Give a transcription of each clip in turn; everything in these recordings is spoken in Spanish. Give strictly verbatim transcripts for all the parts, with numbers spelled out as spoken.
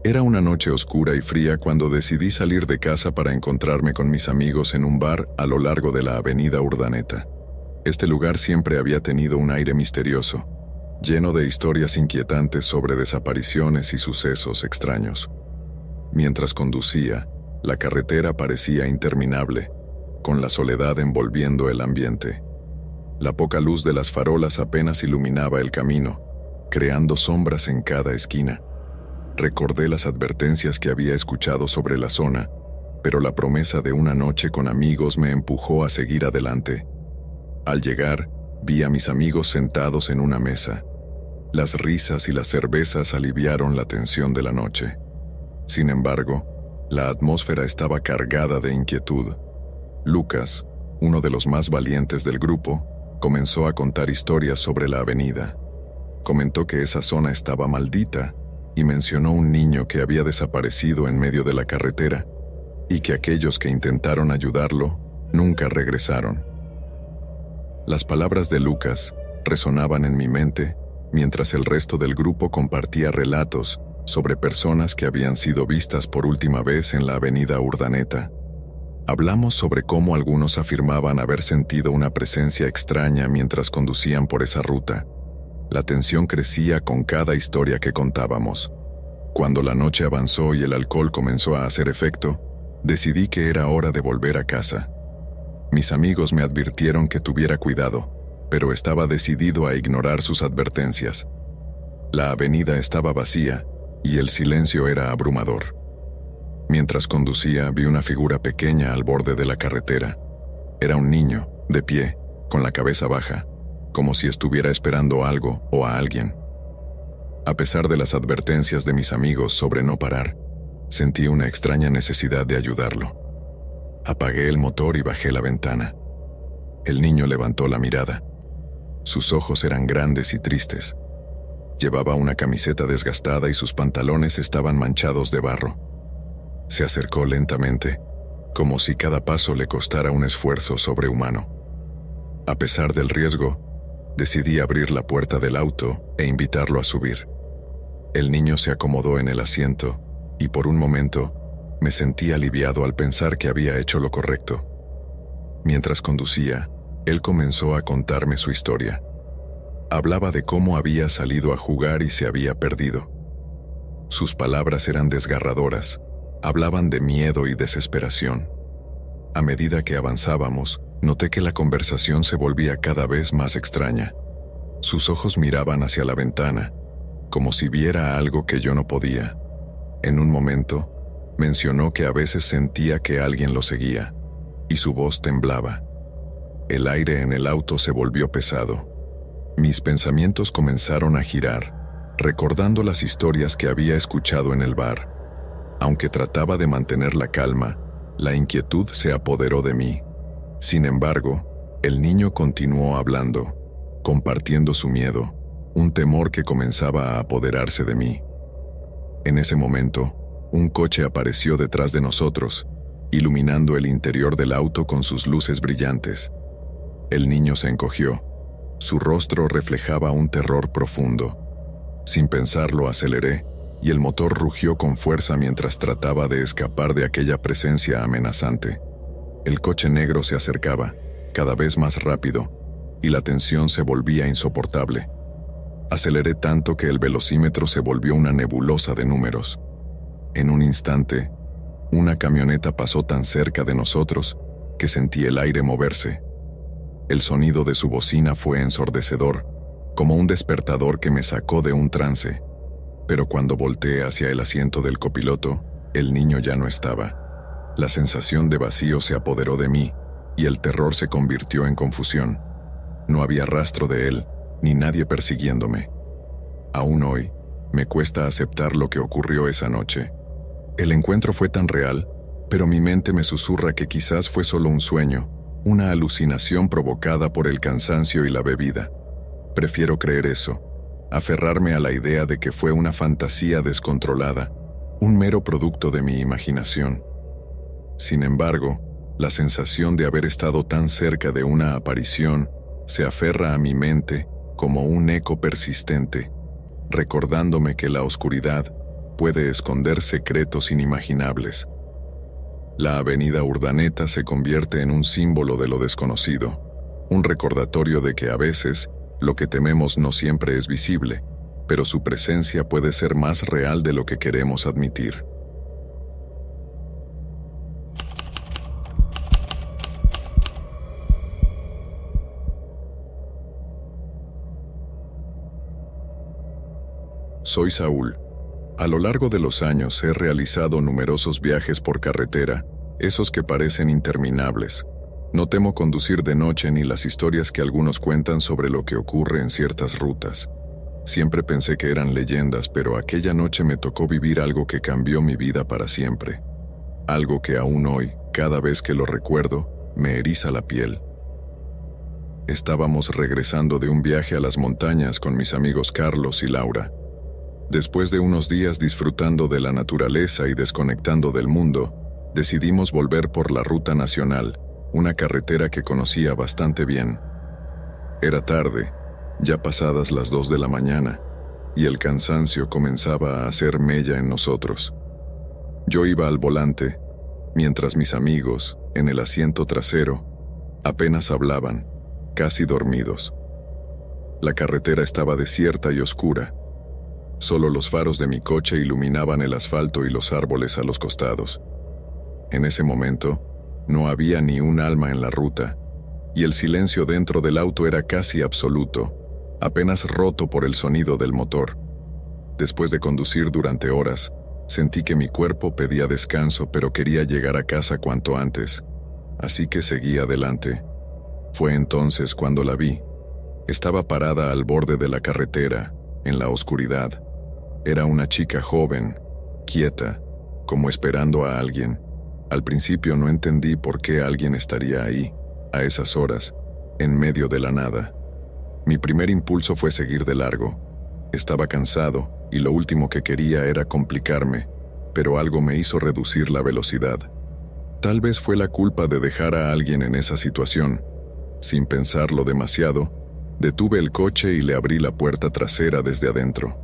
Era una noche oscura y fría cuando decidí salir de casa para encontrarme con mis amigos en un bar a lo largo de la avenida Urdaneta. Este lugar siempre había tenido un aire misterioso, lleno de historias inquietantes sobre desapariciones y sucesos extraños. Mientras conducía, la carretera parecía interminable, con la soledad envolviendo el ambiente. La poca luz de las farolas apenas iluminaba el camino, creando sombras en cada esquina. Recordé las advertencias que había escuchado sobre la zona, pero la promesa de una noche con amigos me empujó a seguir adelante. Al llegar, vi a mis amigos sentados en una mesa. Las risas y las cervezas aliviaron la tensión de la noche. Sin embargo, la atmósfera estaba cargada de inquietud. Lucas, uno de los más valientes del grupo, comenzó a contar historias sobre la avenida. Comentó que esa zona estaba maldita y mencionó un niño que había desaparecido en medio de la carretera y que aquellos que intentaron ayudarlo nunca regresaron. Las palabras de Lucas resonaban en mi mente mientras el resto del grupo compartía relatos sobre personas que habían sido vistas por última vez en la avenida Urdaneta. Hablamos sobre cómo algunos afirmaban haber sentido una presencia extraña mientras conducían por esa ruta. La tensión crecía con cada historia que contábamos. Cuando la noche avanzó y el alcohol comenzó a hacer efecto, decidí que era hora de volver a casa. Mis amigos me advirtieron que tuviera cuidado, pero estaba decidido a ignorar sus advertencias. La avenida estaba vacía y el silencio era abrumador. Mientras conducía, vi una figura pequeña al borde de la carretera. Era un niño, de pie, con la cabeza baja, como si estuviera esperando algo o a alguien. A pesar de las advertencias de mis amigos sobre no parar, sentí una extraña necesidad de ayudarlo. Apagué el motor y bajé la ventana. El niño levantó la mirada. Sus ojos eran grandes y tristes. Llevaba una camiseta desgastada y sus pantalones estaban manchados de barro. Se acercó lentamente, como si cada paso le costara un esfuerzo sobrehumano. A pesar del riesgo, decidí abrir la puerta del auto e invitarlo a subir. El niño se acomodó en el asiento y por un momento me sentí aliviado al pensar que había hecho lo correcto. Mientras conducía, él comenzó a contarme su historia. Hablaba de cómo había salido a jugar y se había perdido. Sus palabras eran desgarradoras, hablaban de miedo y desesperación. A medida que avanzábamos, noté que la conversación se volvía cada vez más extraña. Sus ojos miraban hacia la ventana, como si viera algo que yo no podía. En un momento, mencionó que a veces sentía que alguien lo seguía, y su voz temblaba. El aire en el auto se volvió pesado. Mis pensamientos comenzaron a girar, recordando las historias que había escuchado en el bar. Aunque trataba de mantener la calma, la inquietud se apoderó de mí. Sin embargo, el niño continuó hablando, compartiendo su miedo, un temor que comenzaba a apoderarse de mí. En ese momento, un coche apareció detrás de nosotros, iluminando el interior del auto con sus luces brillantes. El niño se encogió. Su rostro reflejaba un terror profundo. Sin pensarlo, aceleré, y el motor rugió con fuerza mientras trataba de escapar de aquella presencia amenazante. El coche negro se acercaba, cada vez más rápido, y la tensión se volvía insoportable. Aceleré tanto que el velocímetro se volvió una nebulosa de números. En un instante, una camioneta pasó tan cerca de nosotros que sentí el aire moverse. El sonido de su bocina fue ensordecedor, como un despertador que me sacó de un trance. Pero cuando volteé hacia el asiento del copiloto, el niño ya no estaba. La sensación de vacío se apoderó de mí, y el terror se convirtió en confusión. No había rastro de él, ni nadie persiguiéndome. Aún hoy, me cuesta aceptar lo que ocurrió esa noche. El encuentro fue tan real, pero mi mente me susurra que quizás fue solo un sueño, una alucinación provocada por el cansancio y la bebida. Prefiero creer eso, aferrarme a la idea de que fue una fantasía descontrolada, un mero producto de mi imaginación. Sin embargo, la sensación de haber estado tan cerca de una aparición se aferra a mi mente como un eco persistente, recordándome que la oscuridad puede esconder secretos inimaginables. La avenida Urdaneta se convierte en un símbolo de lo desconocido, un recordatorio de que a veces lo que tememos no siempre es visible, pero su presencia puede ser más real de lo que queremos admitir. Soy Saúl. A lo largo de los años he realizado numerosos viajes por carretera, esos que parecen interminables. No temo conducir de noche ni las historias que algunos cuentan sobre lo que ocurre en ciertas rutas. Siempre pensé que eran leyendas, pero aquella noche me tocó vivir algo que cambió mi vida para siempre. Algo que aún hoy, cada vez que lo recuerdo, me eriza la piel. Estábamos regresando de un viaje a las montañas con mis amigos Carlos y Laura. Después de unos días disfrutando de la naturaleza y desconectando del mundo, decidimos volver por la ruta nacional, una carretera que conocía bastante bien. Era tarde, ya pasadas las dos de la mañana, y el cansancio comenzaba a hacer mella en nosotros. Yo iba al volante, mientras mis amigos, en el asiento trasero, apenas hablaban, casi dormidos. La carretera estaba desierta y oscura. Solo los faros de mi coche iluminaban el asfalto y los árboles a los costados. En ese momento, no había ni un alma en la ruta, y el silencio dentro del auto era casi absoluto, apenas roto por el sonido del motor. Después de conducir durante horas, sentí que mi cuerpo pedía descanso, pero quería llegar a casa cuanto antes, así que seguí adelante. Fue entonces cuando la vi. Estaba parada al borde de la carretera, en la oscuridad. Era una chica joven, quieta, como esperando a alguien. Al principio no entendí por qué alguien estaría ahí, a esas horas, en medio de la nada. Mi primer impulso fue seguir de largo. Estaba cansado, y lo último que quería era complicarme, pero algo me hizo reducir la velocidad. Tal vez fue la culpa de dejar a alguien en esa situación. Sin pensarlo demasiado, detuve el coche y le abrí la puerta trasera desde adentro.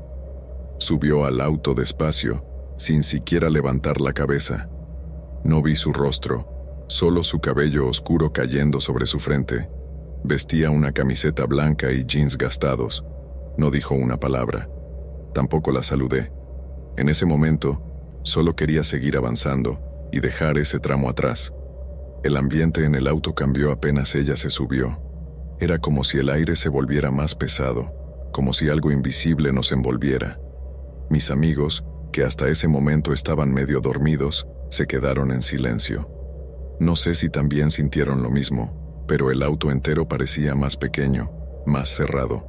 Subió al auto despacio, sin siquiera levantar la cabeza. No vi su rostro, solo su cabello oscuro cayendo sobre su frente. Vestía una camiseta blanca y jeans gastados. No dijo una palabra. Tampoco la saludé. En ese momento, solo quería seguir avanzando y dejar ese tramo atrás. El ambiente en el auto cambió apenas ella se subió. Era como si el aire se volviera más pesado, como si algo invisible nos envolviera. Mis amigos, que hasta ese momento estaban medio dormidos, se quedaron en silencio. No sé si también sintieron lo mismo, pero el auto entero parecía más pequeño, más cerrado.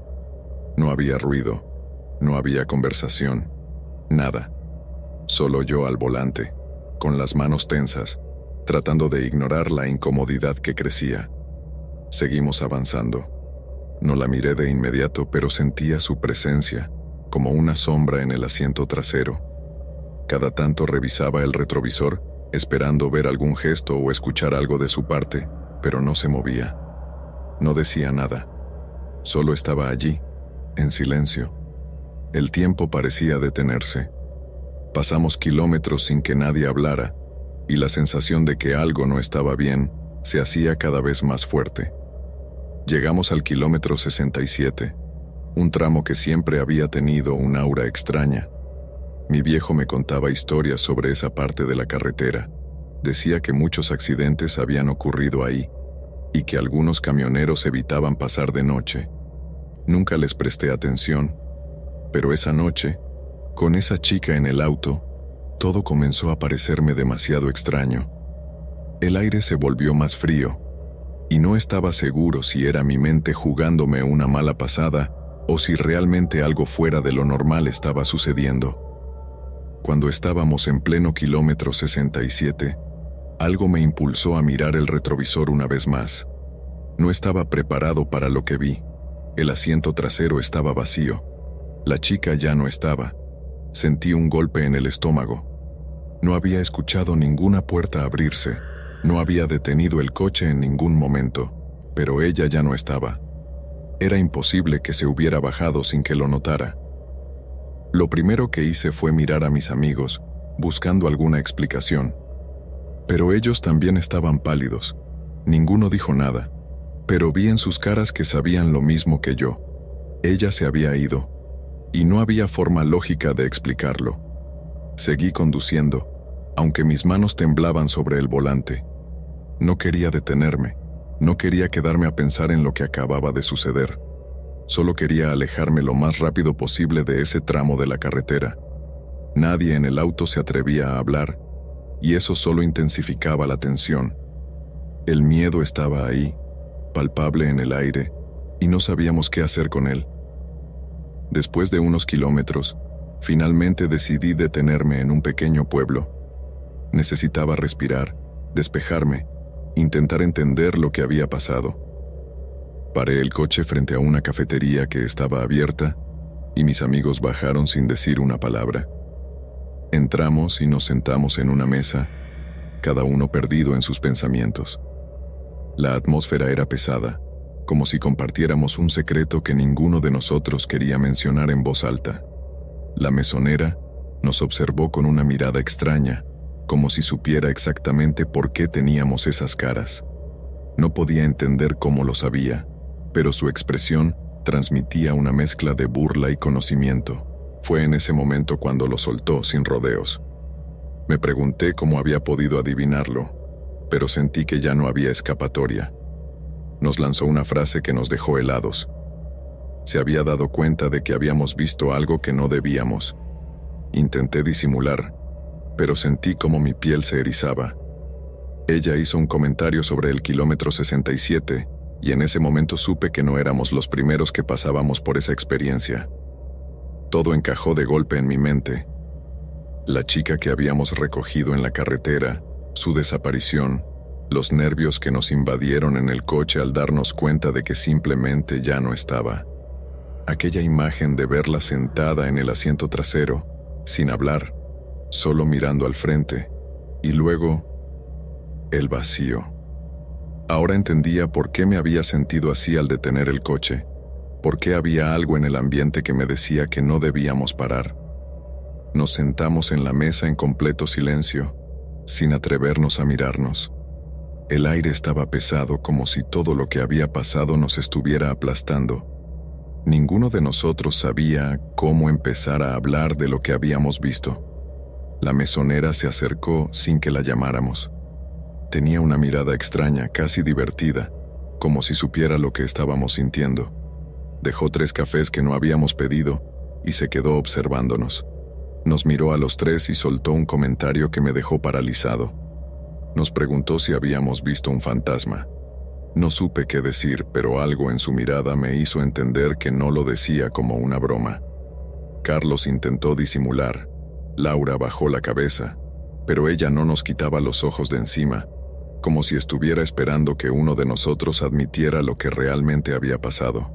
No había ruido, no había conversación, nada. Solo yo al volante, con las manos tensas, tratando de ignorar la incomodidad que crecía. Seguimos avanzando. No la miré de inmediato, pero sentía su presencia, como una sombra en el asiento trasero. Cada tanto revisaba el retrovisor, esperando ver algún gesto o escuchar algo de su parte, pero no se movía. No decía nada. Solo estaba allí, en silencio. El tiempo parecía detenerse. Pasamos kilómetros sin que nadie hablara, y la sensación de que algo no estaba bien se hacía cada vez más fuerte. Llegamos al kilómetro sesenta y siete, un tramo que siempre había tenido un aura extraña. Mi viejo me contaba historias sobre esa parte de la carretera. Decía que muchos accidentes habían ocurrido ahí, y que algunos camioneros evitaban pasar de noche. Nunca les presté atención, pero esa noche, con esa chica en el auto, todo comenzó a parecerme demasiado extraño. El aire se volvió más frío, y no estaba seguro si era mi mente jugándome una mala pasada o si realmente algo fuera de lo normal estaba sucediendo. Cuando estábamos en pleno kilómetro sesenta y siete, algo me impulsó a mirar el retrovisor una vez más. No estaba preparado para lo que vi. El asiento trasero estaba vacío. La chica ya no estaba. Sentí un golpe en el estómago. No había escuchado ninguna puerta abrirse. No había detenido el coche en ningún momento, pero ella ya no estaba. Era imposible que se hubiera bajado sin que lo notara. Lo primero que hice fue mirar a mis amigos, buscando alguna explicación. Pero ellos también estaban pálidos. Ninguno dijo nada, pero vi en sus caras que sabían lo mismo que yo. Ella se había ido, y no había forma lógica de explicarlo. Seguí conduciendo, aunque mis manos temblaban sobre el volante. No quería detenerme, no quería quedarme a pensar en lo que acababa de suceder. Solo quería alejarme lo más rápido posible de ese tramo de la carretera. Nadie en el auto se atrevía a hablar, y eso solo intensificaba la tensión. El miedo estaba ahí, palpable en el aire, y no sabíamos qué hacer con él. Después de unos kilómetros, finalmente decidí detenerme en un pequeño pueblo. Necesitaba respirar, despejarme, intentar entender lo que había pasado. Paré el coche frente a una cafetería que estaba abierta, y mis amigos bajaron sin decir una palabra. Entramos y nos sentamos en una mesa, cada uno perdido en sus pensamientos. La atmósfera era pesada, como si compartiéramos un secreto que ninguno de nosotros quería mencionar en voz alta. La mesonera nos observó con una mirada extraña, como si supiera exactamente por qué teníamos esas caras. No podía entender cómo lo sabía, pero su expresión transmitía una mezcla de burla y conocimiento. Fue en ese momento cuando lo soltó sin rodeos. Me pregunté cómo había podido adivinarlo, pero sentí que ya no había escapatoria. Nos lanzó una frase que nos dejó helados. Se había dado cuenta de que habíamos visto algo que no debíamos. Intenté disimular, pero sentí como mi piel se erizaba. Ella hizo un comentario sobre el kilómetro sesenta y siete, y en ese momento supe que no éramos los primeros que pasábamos por esa experiencia. Todo encajó de golpe en mi mente. La chica que habíamos recogido en la carretera, su desaparición, los nervios que nos invadieron en el coche al darnos cuenta de que simplemente ya no estaba. Aquella imagen de verla sentada en el asiento trasero, sin hablar, solo mirando al frente, y luego, el vacío. Ahora entendía por qué me había sentido así al detener el coche, por qué había algo en el ambiente que me decía que no debíamos parar. Nos sentamos en la mesa en completo silencio, sin atrevernos a mirarnos. El aire estaba pesado como si todo lo que había pasado nos estuviera aplastando. Ninguno de nosotros sabía cómo empezar a hablar de lo que habíamos visto. La mesonera se acercó sin que la llamáramos. Tenía una mirada extraña, casi divertida, como si supiera lo que estábamos sintiendo. Dejó tres cafés que no habíamos pedido y se quedó observándonos. Nos miró a los tres y soltó un comentario que me dejó paralizado. Nos preguntó si habíamos visto un fantasma. No supe qué decir, pero algo en su mirada me hizo entender que no lo decía como una broma. Carlos intentó disimular. Laura bajó la cabeza, pero ella no nos quitaba los ojos de encima, como si estuviera esperando que uno de nosotros admitiera lo que realmente había pasado.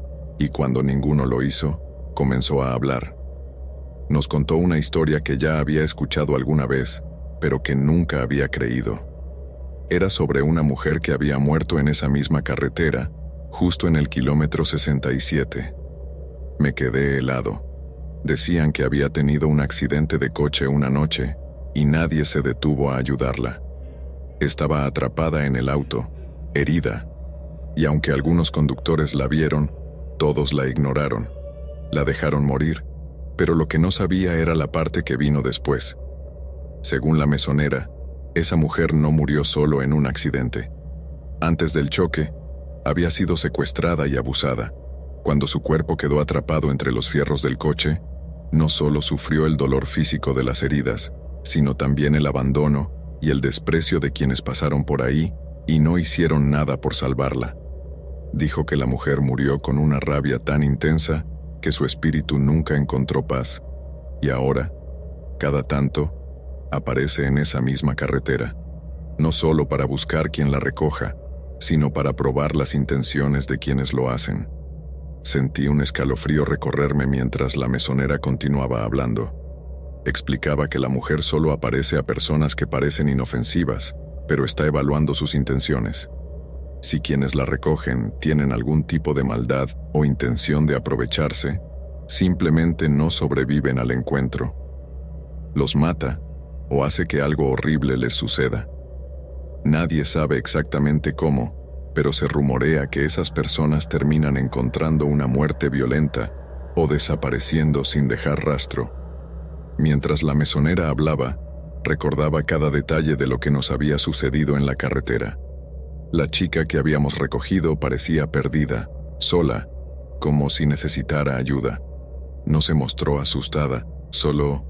Y cuando ninguno lo hizo, comenzó a hablar. Nos contó una historia que ya había escuchado alguna vez, pero que nunca había creído. Era sobre una mujer que había muerto en esa misma carretera, justo en el kilómetro sesenta y siete. Me quedé helado. Decían que había tenido un accidente de coche una noche, y nadie se detuvo a ayudarla. Estaba atrapada en el auto, herida, y aunque algunos conductores la vieron, todos la ignoraron. La dejaron morir, pero lo que no sabía era la parte que vino después. Según la mesonera, esa mujer no murió solo en un accidente. Antes del choque, había sido secuestrada y abusada. Cuando su cuerpo quedó atrapado entre los fierros del coche, no solo sufrió el dolor físico de las heridas, sino también el abandono y el desprecio de quienes pasaron por ahí y no hicieron nada por salvarla. Dijo que la mujer murió con una rabia tan intensa que su espíritu nunca encontró paz, y ahora, cada tanto, aparece en esa misma carretera, no solo para buscar quien la recoja, sino para probar las intenciones de quienes lo hacen. Sentí un escalofrío recorrerme mientras la mesonera continuaba hablando. Explicaba que la mujer solo aparece a personas que parecen inofensivas, pero está evaluando sus intenciones. Si quienes la recogen tienen algún tipo de maldad o intención de aprovecharse, simplemente no sobreviven al encuentro. Los mata o hace que algo horrible les suceda. Nadie sabe exactamente cómo, pero se rumorea que esas personas terminan encontrando una muerte violenta o desapareciendo sin dejar rastro. Mientras la mesonera hablaba, recordaba cada detalle de lo que nos había sucedido en la carretera. La chica que habíamos recogido parecía perdida, sola, como si necesitara ayuda. No se mostró asustada, solo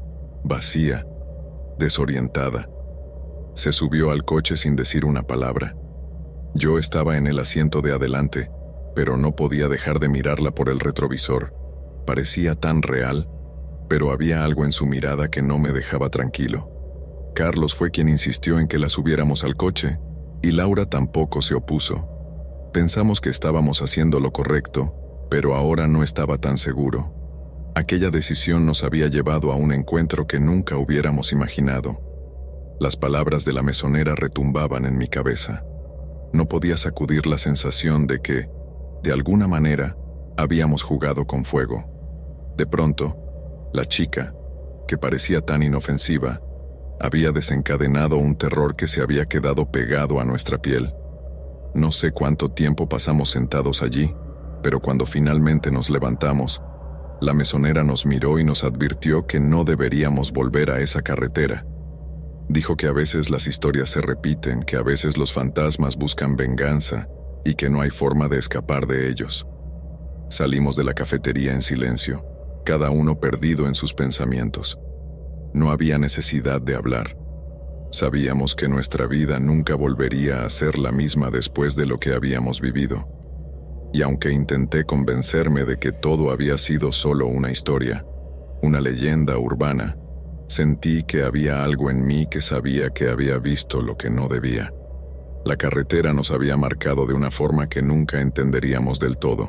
vacía, desorientada. Se subió al coche sin decir una palabra. Yo estaba en el asiento de adelante, pero no podía dejar de mirarla por el retrovisor. Parecía tan real, pero había algo en su mirada que no me dejaba tranquilo. Carlos fue quien insistió en que la subiéramos al coche, y Laura tampoco se opuso. Pensamos que estábamos haciendo lo correcto, pero ahora no estaba tan seguro. Aquella decisión nos había llevado a un encuentro que nunca hubiéramos imaginado. Las palabras de la mesonera retumbaban en mi cabeza. No podía sacudir la sensación de que, de alguna manera, habíamos jugado con fuego. De pronto, la chica, que parecía tan inofensiva, había desencadenado un terror que se había quedado pegado a nuestra piel. No sé cuánto tiempo pasamos sentados allí, pero cuando finalmente nos levantamos, la mesonera nos miró y nos advirtió que no deberíamos volver a esa carretera. Dijo que a veces las historias se repiten, que a veces los fantasmas buscan venganza y que no hay forma de escapar de ellos. Salimos de la cafetería en silencio, cada uno perdido en sus pensamientos. No había necesidad de hablar. Sabíamos que nuestra vida nunca volvería a ser la misma después de lo que habíamos vivido. Y aunque intenté convencerme de que todo había sido solo una historia, una leyenda urbana, sentí que había algo en mí que sabía que había visto lo que no debía. La carretera nos había marcado de una forma que nunca entenderíamos del todo.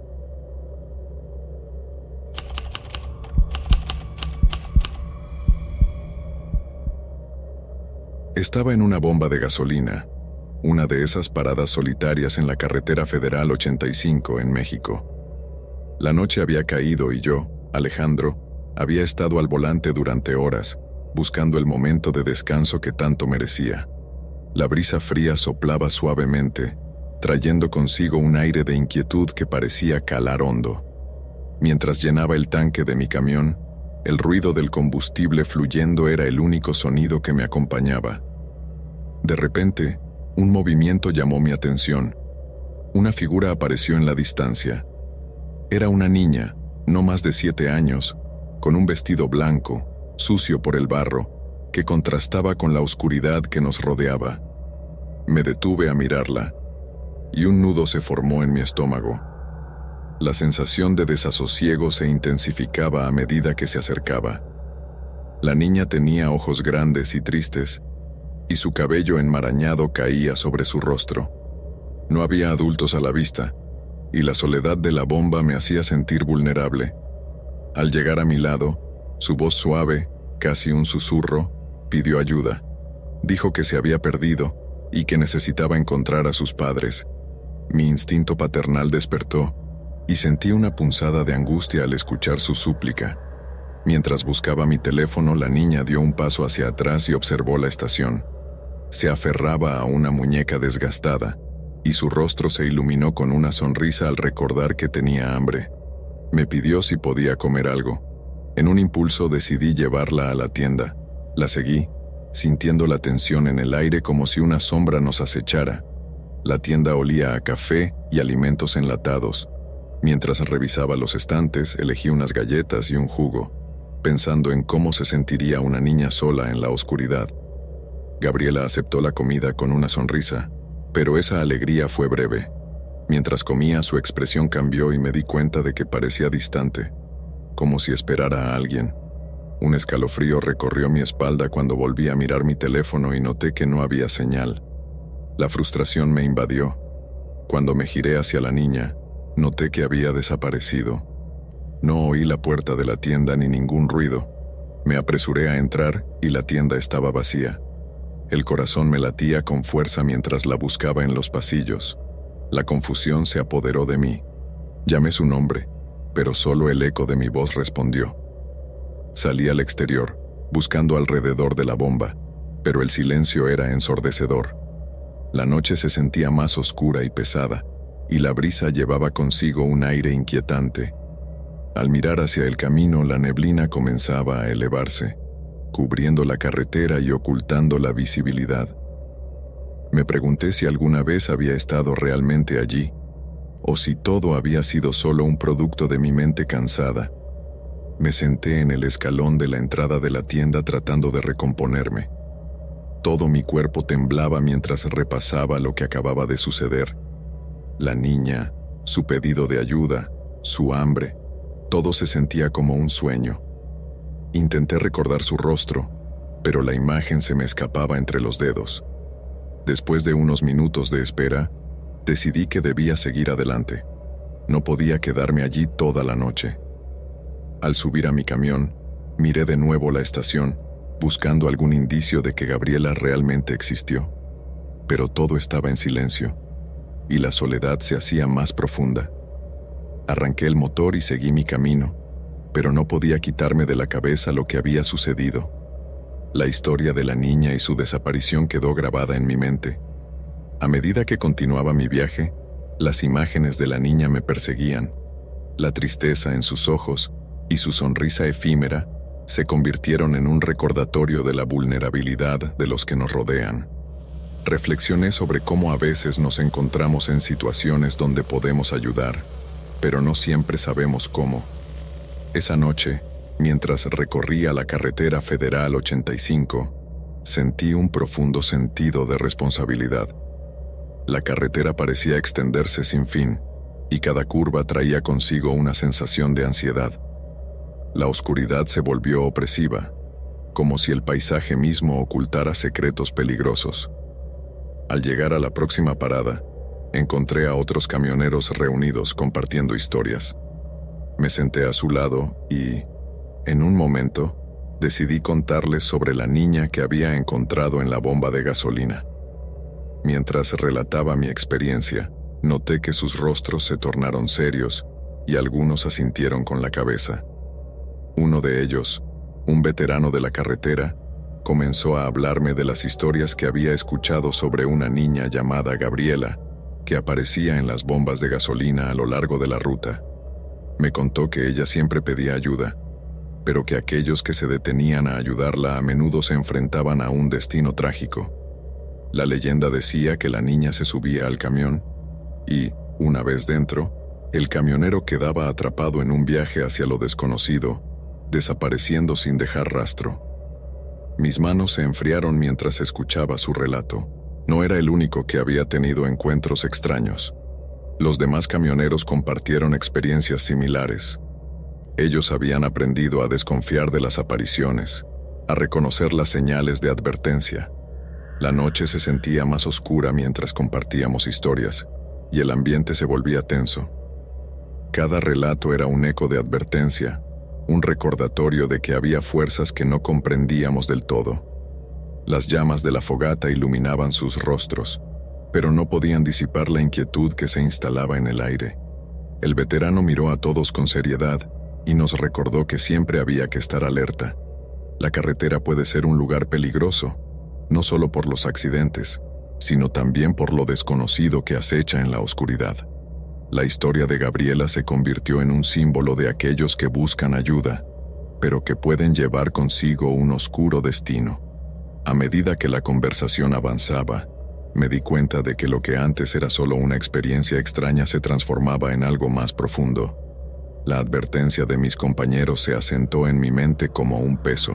Estaba en una bomba de gasolina, una de esas paradas solitarias en la carretera federal ochenta y cinco en México. La noche había caído y yo, Alejandro, había estado al volante durante horas, buscando el momento de descanso que tanto merecía. La brisa fría soplaba suavemente, trayendo consigo un aire de inquietud que parecía calar hondo. Mientras llenaba el tanque de mi camión, el ruido del combustible fluyendo era el único sonido que me acompañaba. De repente, un movimiento llamó mi atención. Una figura apareció en la distancia. Era una niña, no más de siete años, con un vestido blanco, sucio por el barro, que contrastaba con la oscuridad que nos rodeaba. Me detuve a mirarla, y un nudo se formó en mi estómago. La sensación de desasosiego se intensificaba a medida que se acercaba. La niña tenía ojos grandes y tristes, y su cabello enmarañado caía sobre su rostro. No había adultos a la vista, y la soledad de la bomba me hacía sentir vulnerable. Al llegar a mi lado, su voz suave, casi un susurro, pidió ayuda. Dijo que se había perdido y que necesitaba encontrar a sus padres. Mi instinto paternal despertó, y sentí una punzada de angustia al escuchar su súplica. Mientras buscaba mi teléfono, la niña dio un paso hacia atrás y observó la estación. Se aferraba a una muñeca desgastada, y su rostro se iluminó con una sonrisa al recordar que tenía hambre. Me pidió si podía comer algo. En un impulso decidí llevarla a la tienda. La seguí, sintiendo la tensión en el aire como si una sombra nos acechara. La tienda olía a café y alimentos enlatados. Mientras revisaba los estantes, elegí unas galletas y un jugo, pensando en cómo se sentiría una niña sola en la oscuridad. Gabriela aceptó la comida con una sonrisa, pero esa alegría fue breve. Mientras comía, su expresión cambió y me di cuenta de que parecía distante, como si esperara a alguien. Un escalofrío recorrió mi espalda cuando volví a mirar mi teléfono y noté que no había señal. La frustración me invadió. Cuando me giré hacia la niña, noté que había desaparecido. No oí la puerta de la tienda ni ningún ruido. Me apresuré a entrar y la tienda estaba vacía. El corazón me latía con fuerza mientras la buscaba en los pasillos. La confusión se apoderó de mí. Llamé su nombre, pero solo el eco de mi voz respondió. Salí al exterior, buscando alrededor de la bomba, pero el silencio era ensordecedor. La noche se sentía más oscura y pesada, y la brisa llevaba consigo un aire inquietante. Al mirar hacia el camino, la neblina comenzaba a elevarse, cubriendo la carretera y ocultando la visibilidad. Me pregunté si alguna vez había estado realmente allí, o si todo había sido solo un producto de mi mente cansada. Me senté en el escalón de la entrada de la tienda tratando de recomponerme. Todo mi cuerpo temblaba mientras repasaba lo que acababa de suceder. La niña, su pedido de ayuda, su hambre, todo se sentía como un sueño. Intenté recordar su rostro, pero la imagen se me escapaba entre los dedos. Después de unos minutos de espera, decidí que debía seguir adelante. No podía quedarme allí toda la noche. Al subir a mi camión, miré de nuevo la estación, buscando algún indicio de que Gabriela realmente existió. Pero todo estaba en silencio, y la soledad se hacía más profunda. Arranqué el motor y seguí mi camino, pero no podía quitarme de la cabeza lo que había sucedido. La historia de la niña y su desaparición quedó grabada en mi mente. A medida que continuaba mi viaje, las imágenes de la niña me perseguían. La tristeza en sus ojos y su sonrisa efímera se convirtieron en un recordatorio de la vulnerabilidad de los que nos rodean. Reflexioné sobre cómo a veces nos encontramos en situaciones donde podemos ayudar, pero no siempre sabemos cómo. Esa noche, mientras recorría la carretera Federal ochenta y cinco, sentí un profundo sentido de responsabilidad. La carretera parecía extenderse sin fin, y cada curva traía consigo una sensación de ansiedad. La oscuridad se volvió opresiva, como si el paisaje mismo ocultara secretos peligrosos. Al llegar a la próxima parada, encontré a otros camioneros reunidos compartiendo historias. Me senté a su lado y, en un momento, decidí contarles sobre la niña que había encontrado en la bomba de gasolina. Mientras relataba mi experiencia, noté que sus rostros se tornaron serios y algunos asintieron con la cabeza. Uno de ellos, un veterano de la carretera, comenzó a hablarme de las historias que había escuchado sobre una niña llamada Gabriela, que aparecía en las bombas de gasolina a lo largo de la ruta. Me contó que ella siempre pedía ayuda, pero que aquellos que se detenían a ayudarla a menudo se enfrentaban a un destino trágico. La leyenda decía que la niña se subía al camión y, una vez dentro, el camionero quedaba atrapado en un viaje hacia lo desconocido, desapareciendo sin dejar rastro. Mis manos se enfriaron mientras escuchaba su relato. No era el único que había tenido encuentros extraños. Los demás camioneros compartieron experiencias similares. Ellos habían aprendido a desconfiar de las apariciones, a reconocer las señales de advertencia. La noche se sentía más oscura mientras compartíamos historias, y el ambiente se volvía tenso. Cada relato era un eco de advertencia, un recordatorio de que había fuerzas que no comprendíamos del todo. Las llamas de la fogata iluminaban sus rostros, pero no podían disipar la inquietud que se instalaba en el aire. El veterano miró a todos con seriedad y nos recordó que siempre había que estar alerta. La carretera puede ser un lugar peligroso, no solo por los accidentes, sino también por lo desconocido que acecha en la oscuridad. La historia de Gabriela se convirtió en un símbolo de aquellos que buscan ayuda, pero que pueden llevar consigo un oscuro destino. A medida que la conversación avanzaba, me di cuenta de que lo que antes era solo una experiencia extraña se transformaba en algo más profundo. La advertencia de mis compañeros se asentó en mi mente como un peso.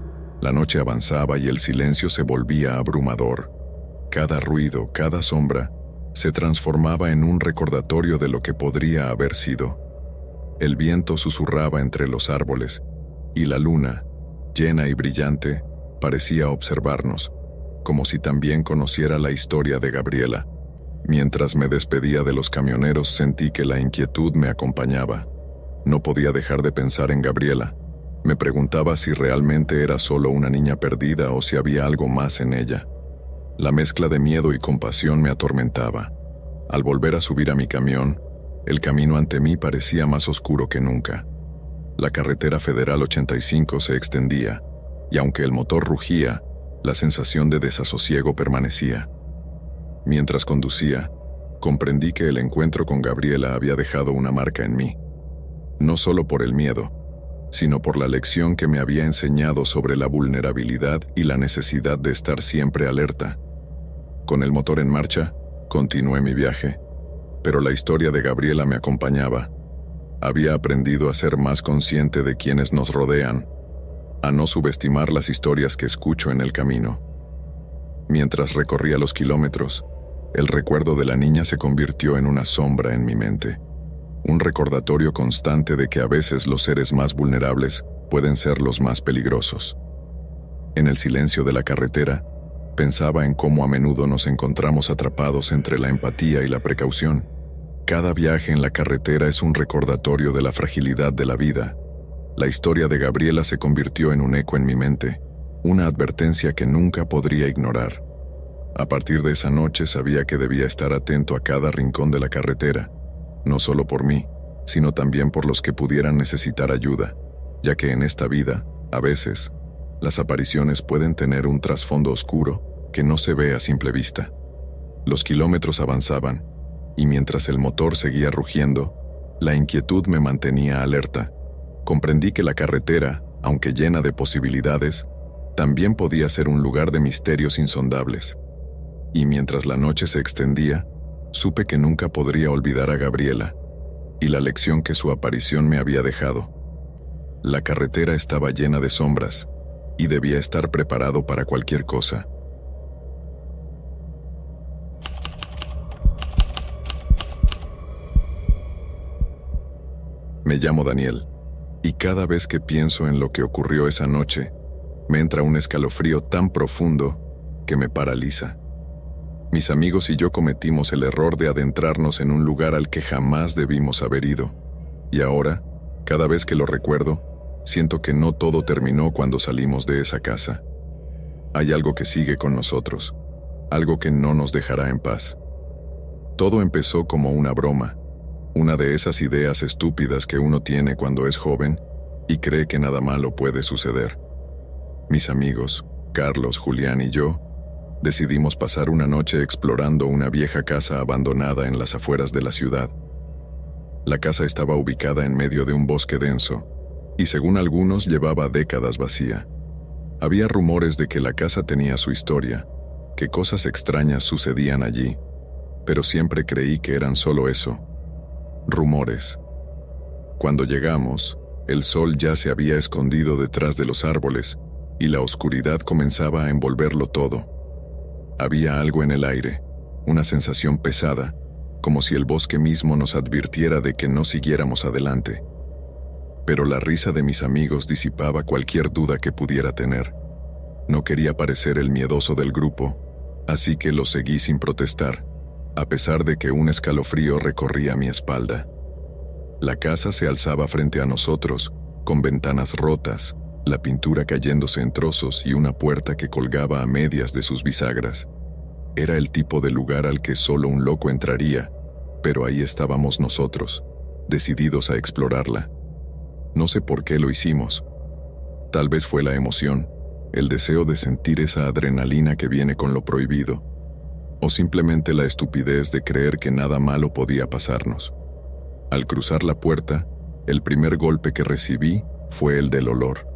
La noche avanzaba y el silencio se volvía abrumador. Cada ruido, cada sombra, se transformaba en un recordatorio de lo que podría haber sido. El viento susurraba entre los árboles, y la luna, llena y brillante, parecía observarnos, como si también conociera la historia de Gabriela. Mientras me despedía de los camioneros, sentí que la inquietud me acompañaba. No podía dejar de pensar en Gabriela. Me preguntaba si realmente era solo una niña perdida o si había algo más en ella. La mezcla de miedo y compasión me atormentaba. Al volver a subir a mi camión, El camino ante mí parecía más oscuro que nunca. La carretera Federal ochenta y cinco se extendía, y aunque el motor rugía, la sensación de desasosiego permanecía. Mientras conducía, comprendí que el encuentro con Gabriela había dejado una marca en mí. No solo por el miedo, sino por la lección que me había enseñado sobre la vulnerabilidad y la necesidad de estar siempre alerta. Con el motor en marcha, continué mi viaje, pero la historia de Gabriela me acompañaba. Había aprendido a ser más consciente de quienes nos rodean, a no subestimar las historias que escucho en el camino. Mientras recorría los kilómetros, el recuerdo de la niña se convirtió en una sombra en mi mente. Un recordatorio constante de que a veces los seres más vulnerables pueden ser los más peligrosos. En el silencio de la carretera, pensaba en cómo a menudo nos encontramos atrapados entre la empatía y la precaución. Cada viaje en la carretera es un recordatorio de la fragilidad de la vida. La historia de Gabriela se convirtió en un eco en mi mente, una advertencia que nunca podría ignorar. A partir de esa noche sabía que debía estar atento a cada rincón de la carretera, no solo por mí, sino también por los que pudieran necesitar ayuda, ya que en esta vida, a veces, las apariciones pueden tener un trasfondo oscuro que no se ve a simple vista. Los kilómetros avanzaban, y mientras el motor seguía rugiendo, la inquietud me mantenía alerta. Comprendí que la carretera, aunque llena de posibilidades, también podía ser un lugar de misterios insondables. Y mientras la noche se extendía, supe que nunca podría olvidar a Gabriela y la lección que su aparición me había dejado. La carretera estaba llena de sombras y debía estar preparado para cualquier cosa. Me llamo Daniel, y cada vez que pienso en lo que ocurrió esa noche, me entra un escalofrío tan profundo que me paraliza. Mis amigos y yo cometimos el error de adentrarnos en un lugar al que jamás debimos haber ido, y ahora, cada vez que lo recuerdo, siento que no todo terminó cuando salimos de esa casa. Hay algo que sigue con nosotros, algo que no nos dejará en paz. Todo empezó como una broma, una de esas ideas estúpidas que uno tiene cuando es joven y cree que nada malo puede suceder. Mis amigos, Carlos, Julián y yo, decidimos pasar una noche explorando una vieja casa abandonada en las afueras de la ciudad. La casa estaba ubicada en medio de un bosque denso, y según algunos llevaba décadas vacía. Había rumores de que la casa tenía su historia, que cosas extrañas sucedían allí, pero siempre creí que eran solo eso, rumores. Cuando llegamos, el sol ya se había escondido detrás de los árboles y la oscuridad comenzaba a envolverlo todo. Había algo en el aire, una sensación pesada, como si el bosque mismo nos advirtiera de que no siguiéramos adelante. Pero la risa de mis amigos disipaba cualquier duda que pudiera tener. No quería parecer el miedoso del grupo, así que lo seguí sin protestar, a pesar de que un escalofrío recorría mi espalda. La casa se alzaba frente a nosotros, con ventanas rotas, la pintura cayéndose en trozos y una puerta que colgaba a medias de sus bisagras. Era el tipo de lugar al que solo un loco entraría, pero ahí estábamos nosotros, decididos a explorarla. No sé por qué lo hicimos. Tal vez fue la emoción, el deseo de sentir esa adrenalina que viene con lo prohibido, o simplemente la estupidez de creer que nada malo podía pasarnos. Al cruzar la puerta, el primer golpe que recibí fue el del olor.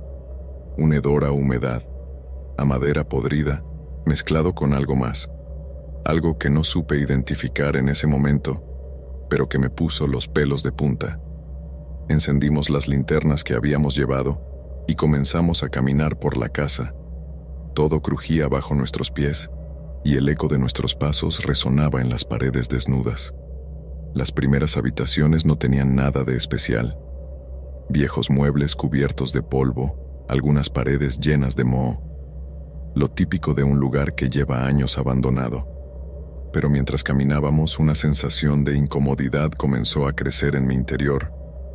Un hedor a humedad, a madera podrida, mezclado con algo más. Algo que no supe identificar en ese momento, pero que me puso los pelos de punta. Encendimos las linternas que habíamos llevado y comenzamos a caminar por la casa. Todo crujía bajo nuestros pies y el eco de nuestros pasos resonaba en las paredes desnudas. Las primeras habitaciones no tenían nada de especial. Viejos muebles cubiertos de polvo, algunas paredes llenas de moho. Lo típico de un lugar que lleva años abandonado. Pero mientras caminábamos, una sensación de incomodidad comenzó a crecer en mi interior.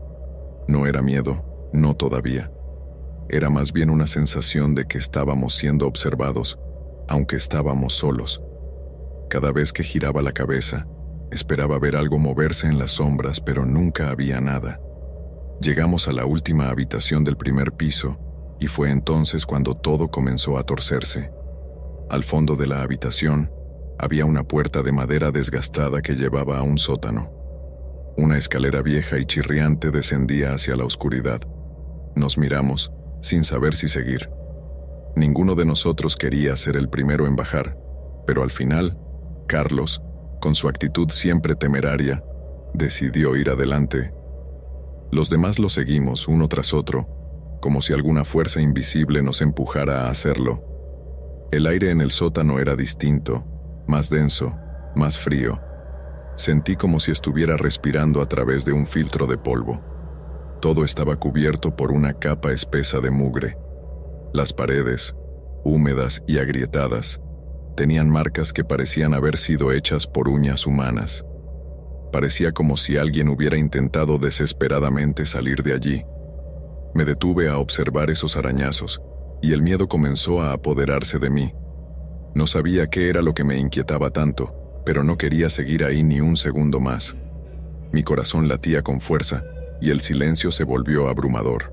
No era miedo, no todavía. Era más bien una sensación de que estábamos siendo observados, aunque estábamos solos. Cada vez que giraba la cabeza, Esperaba ver algo moverse en las sombras, pero nunca había nada. Llegamos a la última habitación del primer piso, y fue entonces cuando todo comenzó a torcerse. Al fondo de la habitación, había una puerta de madera desgastada que llevaba a un sótano. Una escalera vieja y chirriante descendía hacia la oscuridad. Nos miramos, sin saber si seguir. Ninguno de nosotros quería ser el primero en bajar, pero al final, Carlos, con su actitud siempre temeraria, decidió ir adelante. Los demás lo seguimos uno tras otro, como si alguna fuerza invisible nos empujara a hacerlo. El aire en el sótano era distinto, más denso, más frío. Sentí como si estuviera respirando a través de un filtro de polvo. Todo estaba cubierto por una capa espesa de mugre. Las paredes, húmedas y agrietadas, tenían marcas que parecían haber sido hechas por uñas humanas. Parecía como si alguien hubiera intentado desesperadamente salir de allí. Me detuve a observar esos arañazos, y el miedo comenzó a apoderarse de mí. No sabía qué era lo que me inquietaba tanto, pero no quería seguir ahí ni un segundo más. Mi corazón latía con fuerza, y el silencio se volvió abrumador.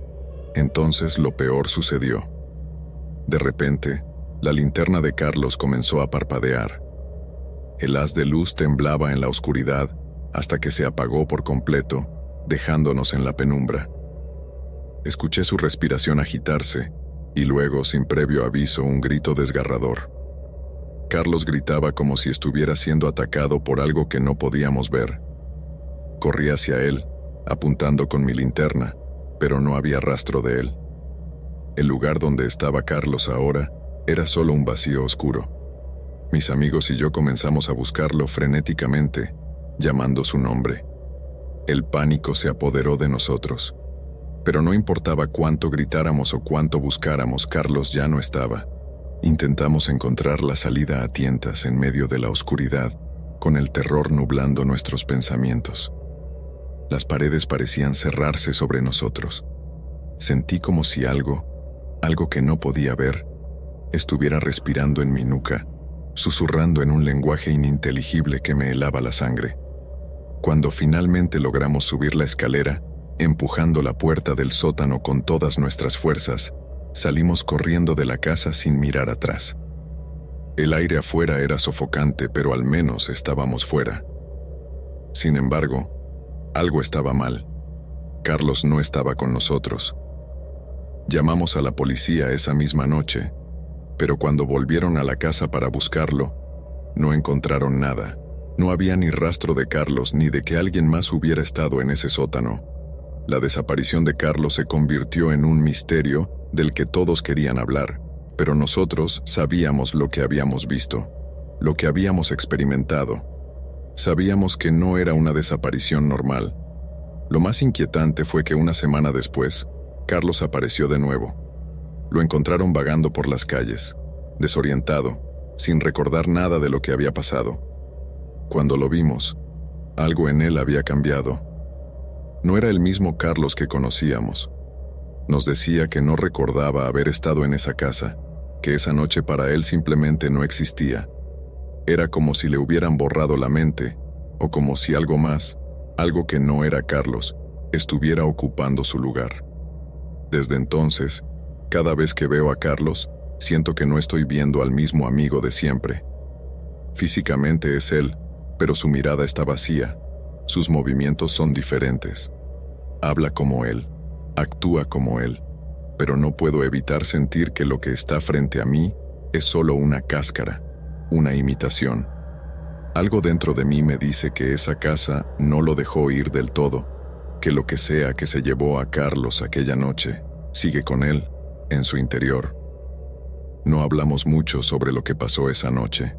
Entonces lo peor sucedió. De repente, la linterna de Carlos comenzó a parpadear. El haz de luz temblaba en la oscuridad hasta que se apagó por completo, dejándonos en la penumbra. Escuché su respiración agitarse y luego, sin previo aviso, un grito desgarrador. Carlos gritaba como si estuviera siendo atacado por algo que no podíamos ver. Corrí hacia él, apuntando con mi linterna, pero no había rastro de él. El lugar donde estaba Carlos ahora era solo un vacío oscuro. Mis amigos y yo comenzamos a buscarlo frenéticamente, llamando su nombre. El pánico se apoderó de nosotros. Pero no importaba cuánto gritáramos o cuánto buscáramos, Carlos ya no estaba. Intentamos encontrar la salida a tientas en medio de la oscuridad, con el terror nublando nuestros pensamientos. Las paredes parecían cerrarse sobre nosotros. Sentí como si algo, algo que no podía ver, estuviera respirando en mi nuca, susurrando en un lenguaje ininteligible que me helaba la sangre. Cuando finalmente logramos subir la escalera, empujando la puerta del sótano con todas nuestras fuerzas, salimos corriendo de la casa sin mirar atrás. El aire afuera era sofocante, pero al menos estábamos fuera. Sin embargo, algo estaba mal. Carlos no estaba con nosotros. Llamamos a la policía esa misma noche, pero cuando volvieron a la casa para buscarlo, no encontraron nada. No había ni rastro de Carlos ni de que alguien más hubiera estado en ese sótano. La desaparición de Carlos se convirtió en un misterio del que todos querían hablar, pero nosotros sabíamos lo que habíamos visto, lo que habíamos experimentado. Sabíamos que no era una desaparición normal. Lo más inquietante fue que una semana después, Carlos apareció de nuevo. Lo encontraron vagando por las calles, desorientado, sin recordar nada de lo que había pasado. Cuando lo vimos, algo en él había cambiado. No era el mismo Carlos que conocíamos. Nos decía que no recordaba haber estado en esa casa, que esa noche para él simplemente no existía. Era como si le hubieran borrado la mente, o como si algo más, algo que no era Carlos, estuviera ocupando su lugar. Desde entonces, cada vez que veo a Carlos, siento que no estoy viendo al mismo amigo de siempre. Físicamente es él, pero su mirada está vacía. Sus movimientos son diferentes. Habla como él, actúa como él, pero no puedo evitar sentir que lo que está frente a mí es solo una cáscara, una imitación. Algo dentro de mí me dice que esa casa no lo dejó ir del todo, que lo que sea que se llevó a Carlos aquella noche sigue con él, en su interior. No hablamos mucho sobre lo que pasó esa noche.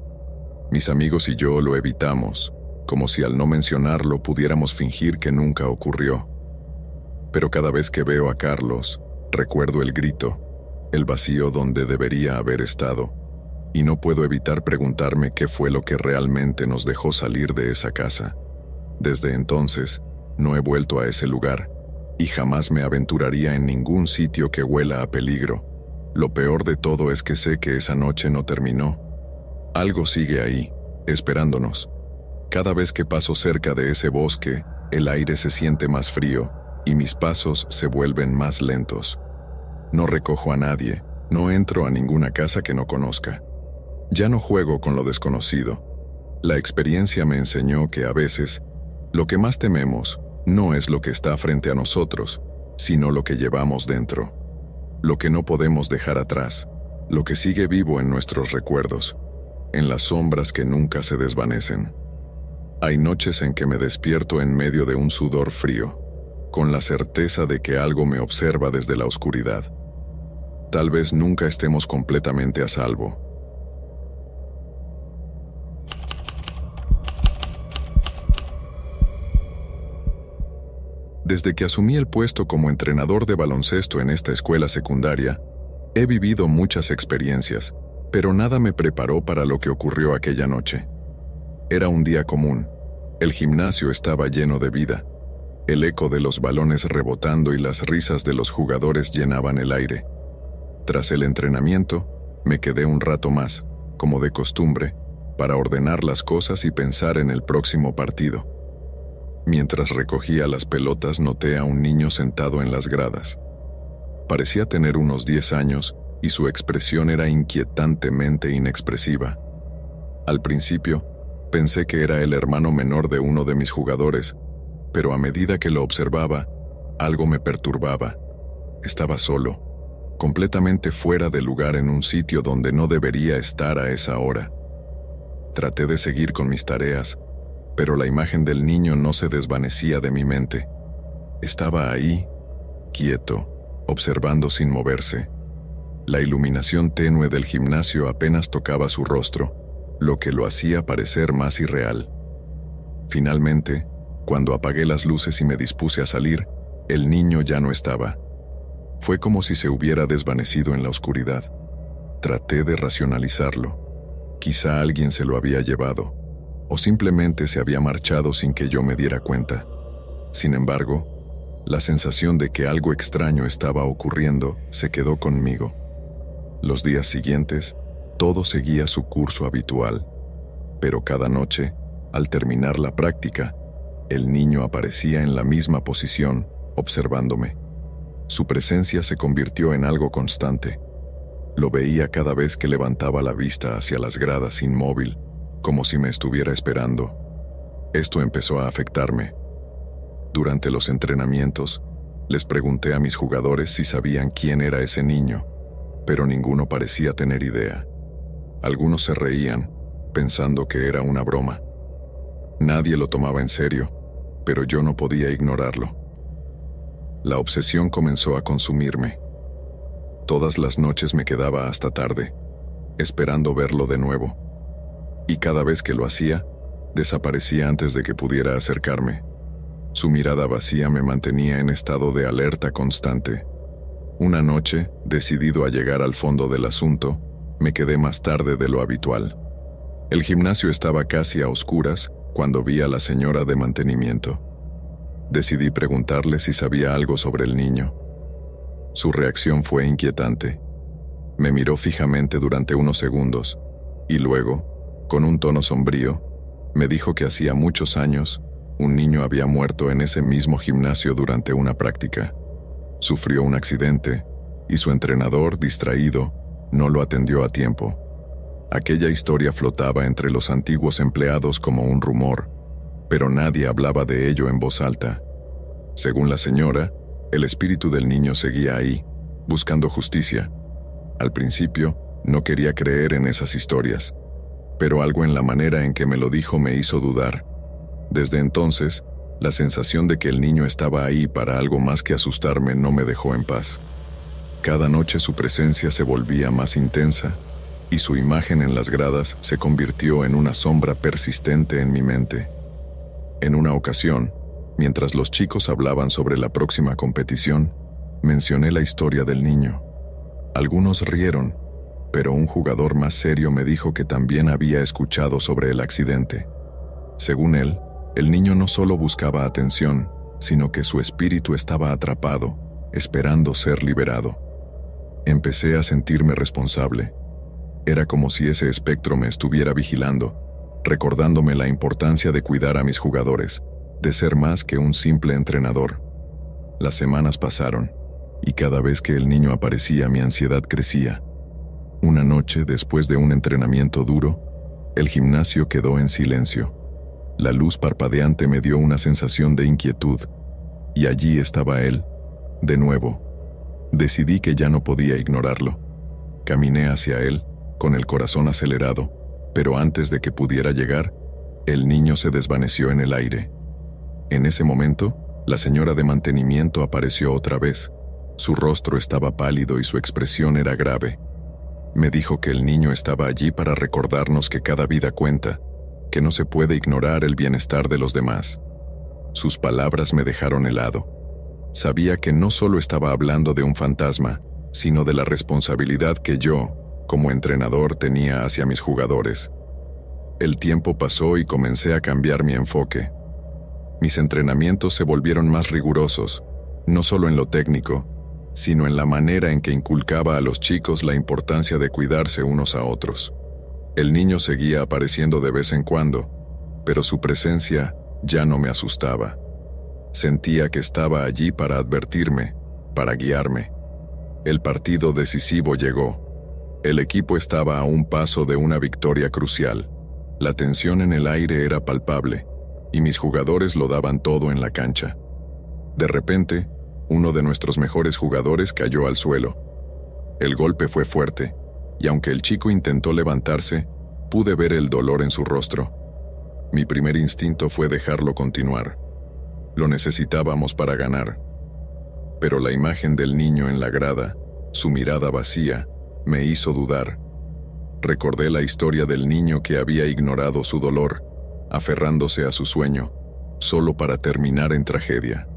Mis amigos y yo lo evitamos, como si al no mencionarlo pudiéramos fingir que nunca ocurrió. Pero cada vez que veo a Carlos, recuerdo el grito, el vacío donde debería haber estado, y no puedo evitar preguntarme qué fue lo que realmente nos dejó salir de esa casa. Desde entonces, no he vuelto a ese lugar, y jamás me aventuraría en ningún sitio que huela a peligro. Lo peor de todo es que sé que esa noche no terminó. Algo sigue ahí, esperándonos. Cada vez que paso cerca de ese bosque, el aire se siente más frío y mis pasos se vuelven más lentos. No recojo a nadie, no entro a ninguna casa que no conozca. Ya no juego con lo desconocido. La experiencia me enseñó que a veces, lo que más tememos no es lo que está frente a nosotros, sino lo que llevamos dentro. Lo que no podemos dejar atrás, lo que sigue vivo en nuestros recuerdos, en las sombras que nunca se desvanecen. Hay noches en que me despierto en medio de un sudor frío, con la certeza de que algo me observa desde la oscuridad. Tal vez nunca estemos completamente a salvo. Desde que asumí el puesto como entrenador de baloncesto en esta escuela secundaria, he vivido muchas experiencias, pero nada me preparó para lo que ocurrió aquella noche. Era un día común. El gimnasio estaba lleno de vida. El eco de los balones rebotando y las risas de los jugadores llenaban el aire. Tras el entrenamiento, me quedé un rato más, como de costumbre, para ordenar las cosas y pensar en el próximo partido. Mientras recogía las pelotas, noté a un niño sentado en las gradas. Parecía tener unos diez años y su expresión era inquietantemente inexpresiva. Al principio, pensé que era el hermano menor de uno de mis jugadores, pero a medida que lo observaba, algo me perturbaba. Estaba solo, completamente fuera de lugar en un sitio donde no debería estar a esa hora. Traté de seguir con mis tareas, pero la imagen del niño no se desvanecía de mi mente. Estaba ahí, quieto, observando sin moverse. La iluminación tenue del gimnasio apenas tocaba su rostro, lo que lo hacía parecer más irreal. Finalmente, cuando apagué las luces y me dispuse a salir, el niño ya no estaba. Fue como si se hubiera desvanecido en la oscuridad. Traté de racionalizarlo. Quizá alguien se lo había llevado, o simplemente se había marchado sin que yo me diera cuenta. Sin embargo, la sensación de que algo extraño estaba ocurriendo se quedó conmigo. Los días siguientes, todo seguía su curso habitual, pero cada noche, al terminar la práctica, el niño aparecía en la misma posición, observándome. Su presencia se convirtió en algo constante. Lo veía cada vez que levantaba la vista hacia las gradas inmóvil, como si me estuviera esperando. Esto empezó a afectarme. Durante los entrenamientos, les pregunté a mis jugadores si sabían quién era ese niño, pero ninguno parecía tener idea. Algunos se reían, pensando que era una broma. Nadie lo tomaba en serio, pero yo no podía ignorarlo. La obsesión comenzó a consumirme. Todas las noches me quedaba hasta tarde, esperando verlo de nuevo. Y cada vez que lo hacía, desaparecía antes de que pudiera acercarme. Su mirada vacía me mantenía en estado de alerta constante. Una noche, decidido a llegar al fondo del asunto, me quedé más tarde de lo habitual. El gimnasio estaba casi a oscuras cuando vi a la señora de mantenimiento. Decidí preguntarle si sabía algo sobre el niño. Su reacción fue inquietante. Me miró fijamente durante unos segundos, y luego, con un tono sombrío, me dijo que hacía muchos años, un niño había muerto en ese mismo gimnasio durante una práctica. Sufrió un accidente, y su entrenador, distraído, no lo atendió a tiempo. Aquella historia flotaba entre los antiguos empleados como un rumor, pero nadie hablaba de ello en voz alta. Según la señora, el espíritu del niño seguía ahí, buscando justicia. Al principio, no quería creer en esas historias, pero algo en la manera en que me lo dijo me hizo dudar. Desde entonces, la sensación de que el niño estaba ahí para algo más que asustarme no me dejó en paz. Cada noche su presencia se volvía más intensa, y su imagen en las gradas se convirtió en una sombra persistente en mi mente. En una ocasión, mientras los chicos hablaban sobre la próxima competición, mencioné la historia del niño. Algunos rieron, pero un jugador más serio me dijo que también había escuchado sobre el accidente. Según él, el niño no solo buscaba atención, sino que su espíritu estaba atrapado, esperando ser liberado. Empecé a sentirme responsable. Era como si ese espectro me estuviera vigilando, recordándome la importancia de cuidar a mis jugadores, de ser más que un simple entrenador. Las semanas pasaron, y cada vez que el niño aparecía mi ansiedad crecía. Una noche, después de un entrenamiento duro, el gimnasio quedó en silencio. La luz parpadeante me dio una sensación de inquietud, y allí estaba él, de nuevo. Decidí que ya no podía ignorarlo. Caminé hacia él, con el corazón acelerado, pero antes de que pudiera llegar, el niño se desvaneció en el aire. En ese momento, la señora de mantenimiento apareció otra vez. Su rostro estaba pálido y su expresión era grave. Me dijo que el niño estaba allí para recordarnos que cada vida cuenta, que no se puede ignorar el bienestar de los demás. Sus palabras me dejaron helado. Sabía que no solo estaba hablando de un fantasma, sino de la responsabilidad que yo, como entrenador, tenía hacia mis jugadores. El tiempo pasó y comencé a cambiar mi enfoque. Mis entrenamientos se volvieron más rigurosos, no solo en lo técnico, sino en la manera en que inculcaba a los chicos la importancia de cuidarse unos a otros. El niño seguía apareciendo de vez en cuando, pero su presencia ya no me asustaba. Sentía que estaba allí para advertirme, para guiarme. El partido decisivo llegó. El equipo estaba a un paso de una victoria crucial. La tensión en el aire era palpable, y mis jugadores lo daban todo en la cancha. De repente, uno de nuestros mejores jugadores cayó al suelo. El golpe fue fuerte, y aunque el chico intentó levantarse, pude ver el dolor en su rostro. Mi primer instinto fue dejarlo continuar. Lo necesitábamos para ganar. Pero la imagen del niño en la grada, su mirada vacía, me hizo dudar. Recordé la historia del niño que había ignorado su dolor, aferrándose a su sueño, solo para terminar en tragedia.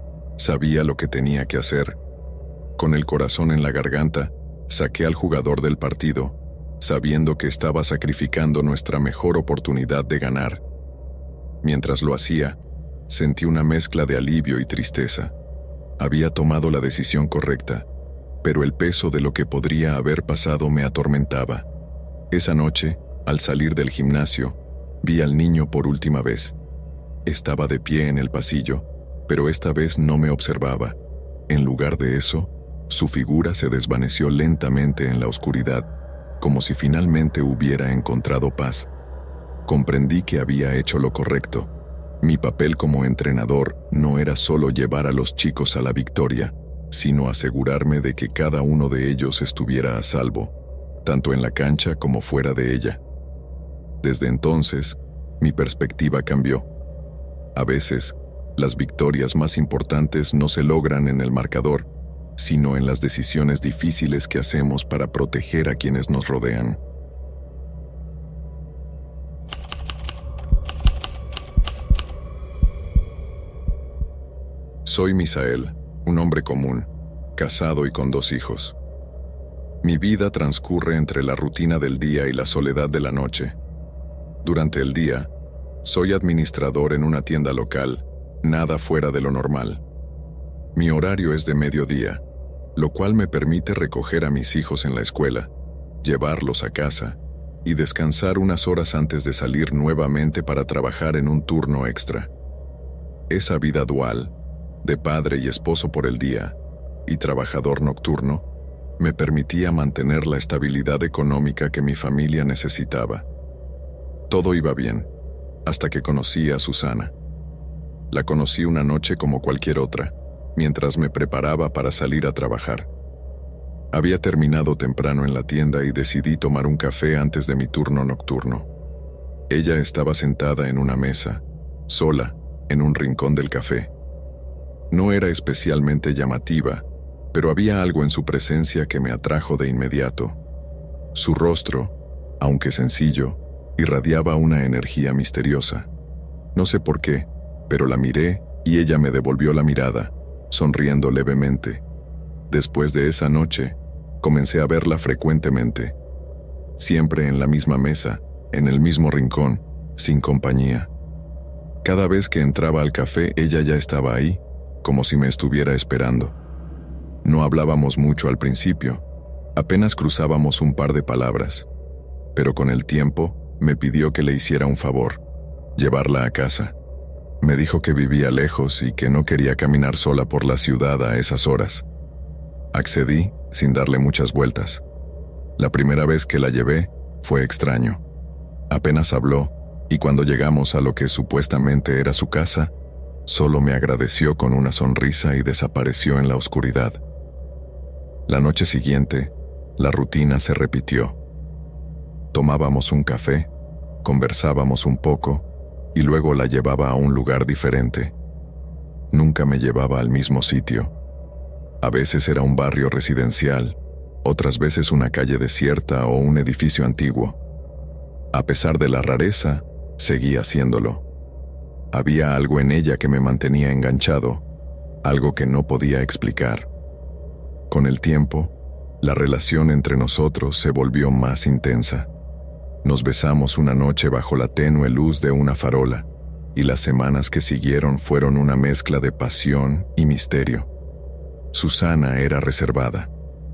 Sabía lo que tenía que hacer. Con el corazón en la garganta, saqué al jugador del partido, sabiendo que estaba sacrificando nuestra mejor oportunidad de ganar. Mientras lo hacía, sentí una mezcla de alivio y tristeza. Había tomado la decisión correcta, pero el peso de lo que podría haber pasado me atormentaba. Esa noche, al salir del gimnasio, vi al niño por última vez. Estaba de pie en el pasillo, pero esta vez no me observaba. En lugar de eso, su figura se desvaneció lentamente en la oscuridad, como si finalmente hubiera encontrado paz. Comprendí que había hecho lo correcto. Mi papel como entrenador no era solo llevar a los chicos a la victoria, sino asegurarme de que cada uno de ellos estuviera a salvo, tanto en la cancha como fuera de ella. Desde entonces, mi perspectiva cambió. A veces, las victorias más importantes no se logran en el marcador, sino en las decisiones difíciles que hacemos para proteger a quienes nos rodean. Soy Misael, un hombre común, casado y con dos hijos. Mi vida transcurre entre la rutina del día y la soledad de la noche. Durante el día, soy administrador en una tienda local, nada fuera de lo normal. Mi horario es de mediodía, lo cual me permite recoger a mis hijos en la escuela, llevarlos a casa y descansar unas horas antes de salir nuevamente para trabajar en un turno extra. Esa vida dual, de padre y esposo por el día y trabajador nocturno, me permitía mantener la estabilidad económica que mi familia necesitaba. Todo iba bien, hasta que conocí a Susana. La conocí una noche como cualquier otra, mientras me preparaba para salir a trabajar. Había terminado temprano en la tienda y decidí tomar un café antes de mi turno nocturno. Ella estaba sentada en una mesa, sola, en un rincón del café. No era especialmente llamativa, pero había algo en su presencia que me atrajo de inmediato. Su rostro, aunque sencillo, irradiaba una energía misteriosa. No sé por qué, pero la miré y ella me devolvió la mirada, sonriendo levemente. Después de esa noche, comencé a verla frecuentemente. Siempre en la misma mesa, en el mismo rincón, sin compañía. Cada vez que entraba al café, ella ya estaba ahí, como si me estuviera esperando. No hablábamos mucho al principio, apenas cruzábamos un par de palabras, pero con el tiempo me pidió que le hiciera un favor, llevarla a casa. Me dijo que vivía lejos y que no quería caminar sola por la ciudad a esas horas. Accedí sin darle muchas vueltas. La primera vez que la llevé fue extraño. Apenas habló, y cuando llegamos a lo que supuestamente era su casa, solo me agradeció con una sonrisa y desapareció en la oscuridad. La noche siguiente, la rutina se repitió. Tomábamos un café, conversábamos un poco, y luego la llevaba a un lugar diferente. Nunca me llevaba al mismo sitio. A veces era un barrio residencial, otras veces una calle desierta o un edificio antiguo. A pesar de la rareza, seguía haciéndolo. Había algo en ella que me mantenía enganchado, algo que no podía explicar. Con el tiempo, la relación entre nosotros se volvió más intensa. Nos besamos una noche bajo la tenue luz de una farola, y las semanas que siguieron fueron una mezcla de pasión y misterio. Susana era reservada.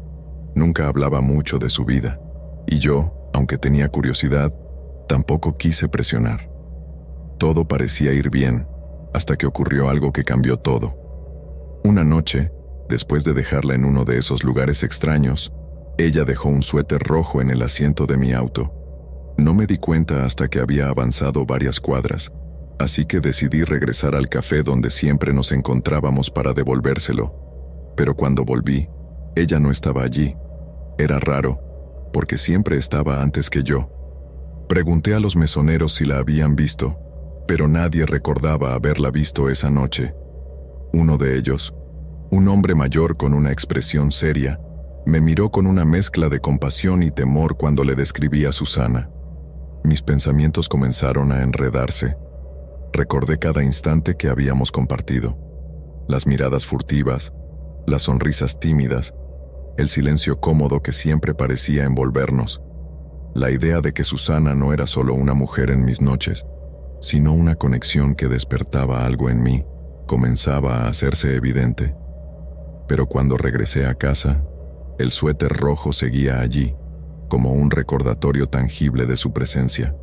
Nunca hablaba mucho de su vida, y yo, aunque tenía curiosidad, tampoco quise presionar. Todo parecía ir bien, hasta que ocurrió algo que cambió todo. Una noche, después de dejarla en uno de esos lugares extraños, ella dejó un suéter rojo en el asiento de mi auto. No me di cuenta hasta que había avanzado varias cuadras, así que decidí regresar al café donde siempre nos encontrábamos para devolvérselo. Pero cuando volví, ella no estaba allí. Era raro, porque siempre estaba antes que yo. Pregunté a los mesoneros si la habían visto, pero nadie recordaba haberla visto esa noche. Uno de ellos, un hombre mayor con una expresión seria, me miró con una mezcla de compasión y temor cuando le describí a Susana. Mis pensamientos comenzaron a enredarse. Recordé cada instante que habíamos compartido. Las miradas furtivas, las sonrisas tímidas, el silencio cómodo que siempre parecía envolvernos. La idea de que Susana no era solo una mujer en mis noches, sino una conexión que despertaba algo en mí, comenzaba a hacerse evidente. Pero cuando regresé a casa, el suéter rojo seguía allí, como un recordatorio tangible de su presencia.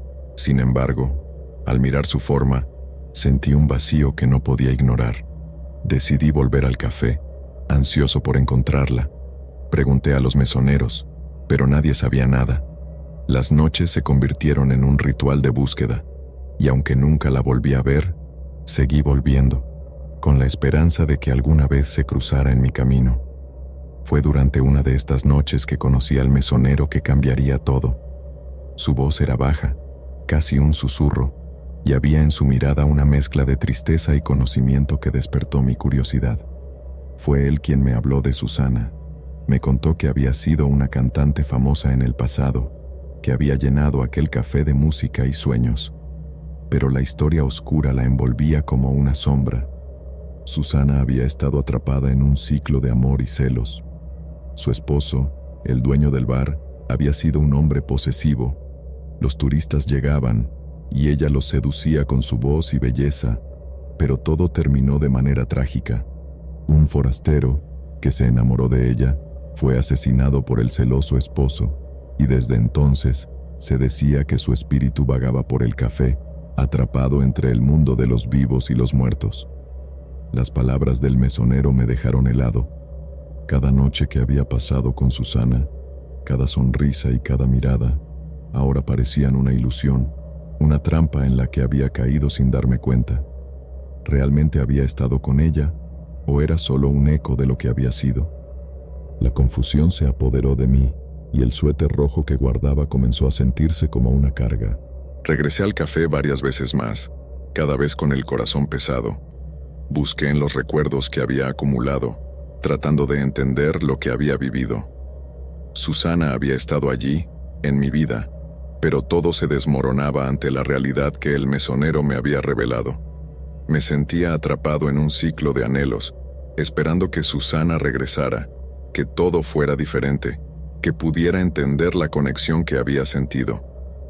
Sin embargo, al mirar su forma, sentí un vacío que no podía ignorar. Decidí volver al café, ansioso por encontrarla. Pregunté a los mesoneros, pero nadie sabía nada. Las noches se convirtieron en un ritual de búsqueda, y aunque nunca la volví a ver, seguí volviendo, con la esperanza de que alguna vez se cruzara en mi camino. Fue durante una de estas noches que conocí al mesonero que cambiaría todo. Su voz era baja, casi un susurro, y había en su mirada una mezcla de tristeza y conocimiento que despertó mi curiosidad. Fue él quien me habló de Susana. Me contó que había sido una cantante famosa en el pasado, que había llenado aquel café de música y sueños. Pero la historia oscura la envolvía como una sombra. Susana había estado atrapada en un ciclo de amor y celos. Su esposo, el dueño del bar, había sido un hombre posesivo. Los turistas llegaban, y ella los seducía con su voz y belleza, pero todo terminó de manera trágica. Un forastero, que se enamoró de ella, fue asesinado por el celoso esposo, y desde entonces se decía que su espíritu vagaba por el café, atrapado entre el mundo de los vivos y los muertos. Las palabras del mesonero me dejaron helado. Cada noche que había pasado con Susana, cada sonrisa y cada mirada, ahora parecían una ilusión, una trampa en la que había caído sin darme cuenta. ¿Realmente había estado con ella, o era solo un eco de lo que había sido? La confusión se apoderó de mí, y el suéter rojo que guardaba comenzó a sentirse como una carga. Regresé al café varias veces más, cada vez con el corazón pesado. Busqué en los recuerdos que había acumulado, tratando de entender lo que había vivido. Susana había estado allí, en mi vida, pero todo se desmoronaba ante la realidad que el mesonero me había revelado. Me sentía atrapado en un ciclo de anhelos, esperando que Susana regresara, que todo fuera diferente, que pudiera entender la conexión que había sentido.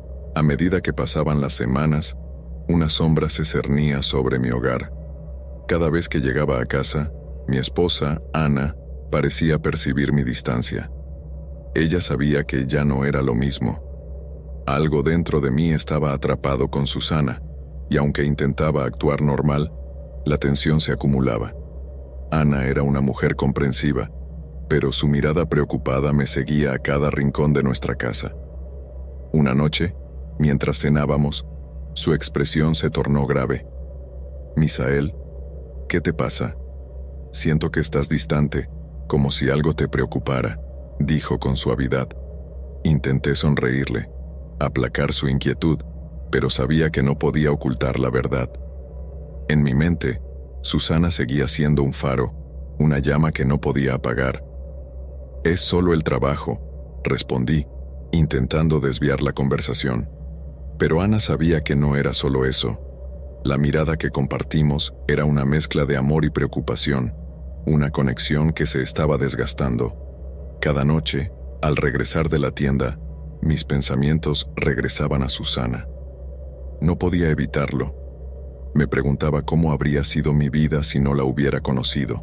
A medida que pasaban las semanas, una sombra se cernía sobre mi hogar. Cada vez que llegaba a casa, mi esposa, Ana, parecía percibir mi distancia. Ella sabía que ya no era lo mismo. Algo dentro de mí estaba atrapado con Susana, y aunque intentaba actuar normal, la tensión se acumulaba. Ana era una mujer comprensiva, pero su mirada preocupada me seguía a cada rincón de nuestra casa. Una noche, mientras cenábamos, su expresión se tornó grave. «Misael, ¿qué te pasa? Siento que estás distante, como si algo te preocupara», dijo con suavidad. Intenté sonreírle, aplacar su inquietud, pero sabía que no podía ocultar la verdad. En mi mente, Susana seguía siendo un faro, una llama que no podía apagar. «Es solo el trabajo», respondí, intentando desviar la conversación. Pero Ana sabía que no era solo eso. La mirada que compartimos era una mezcla de amor y preocupación, una conexión que se estaba desgastando. Cada noche, al regresar de la tienda, mis pensamientos regresaban a Susana. No podía evitarlo. Me preguntaba cómo habría sido mi vida si no la hubiera conocido.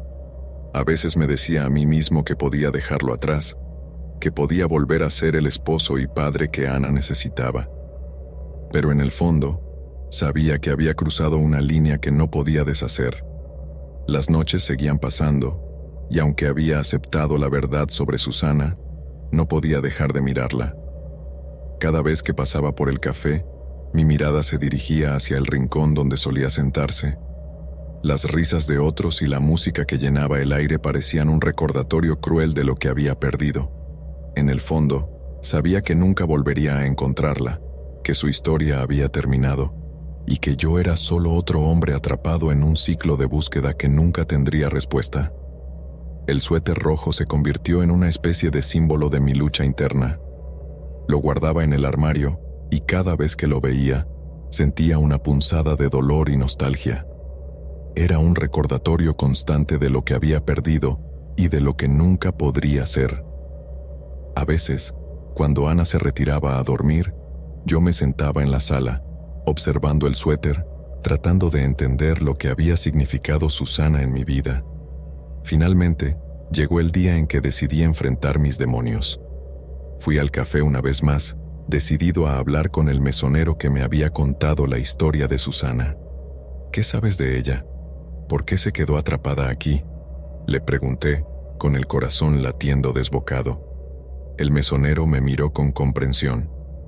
A veces me decía a mí mismo que podía dejarlo atrás, que podía volver a ser el esposo y padre que Ana necesitaba. Pero en el fondo, sabía que había cruzado una línea que no podía deshacer. Las noches seguían pasando, y aunque había aceptado la verdad sobre Susana, no podía dejar de mirarla. Cada vez que pasaba por el café, mi mirada se dirigía hacia el rincón donde solía sentarse. Las risas de otros y la música que llenaba el aire parecían un recordatorio cruel de lo que había perdido. En el fondo, sabía que nunca volvería a encontrarla, que su historia había terminado, y que yo era solo otro hombre atrapado en un ciclo de búsqueda que nunca tendría respuesta. El suéter rojo se convirtió en una especie de símbolo de mi lucha interna. Lo guardaba en el armario, y cada vez que lo veía, sentía una punzada de dolor y nostalgia. Era un recordatorio constante de lo que había perdido y de lo que nunca podría ser. A veces, cuando Ana se retiraba a dormir, yo me sentaba en la sala, observando el suéter, tratando de entender lo que había significado Susana en mi vida. Finalmente, llegó el día en que decidí enfrentar mis demonios. Fui al café una vez más, decidido a hablar con el mesonero que me había contado la historia de Susana. «¿Qué sabes de ella? ¿Por qué se quedó atrapada aquí?», le pregunté, con el corazón latiendo desbocado. El mesonero me miró con comprensión.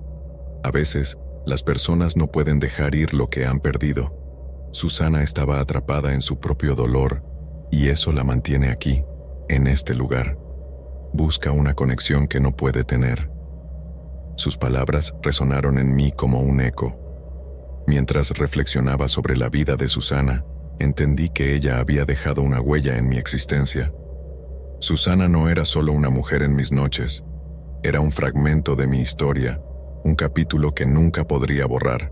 A veces, las personas no pueden dejar ir lo que han perdido. Susana estaba atrapada en su propio dolor, y eso la mantiene aquí, en este lugar. Busca una conexión que no puede tener. Sus palabras resonaron en mí como un eco. Mientras reflexionaba sobre la vida de Susana, entendí que ella había dejado una huella en mi existencia. Susana no era solo una mujer en mis noches, era un fragmento de mi historia, un capítulo que nunca podría borrar.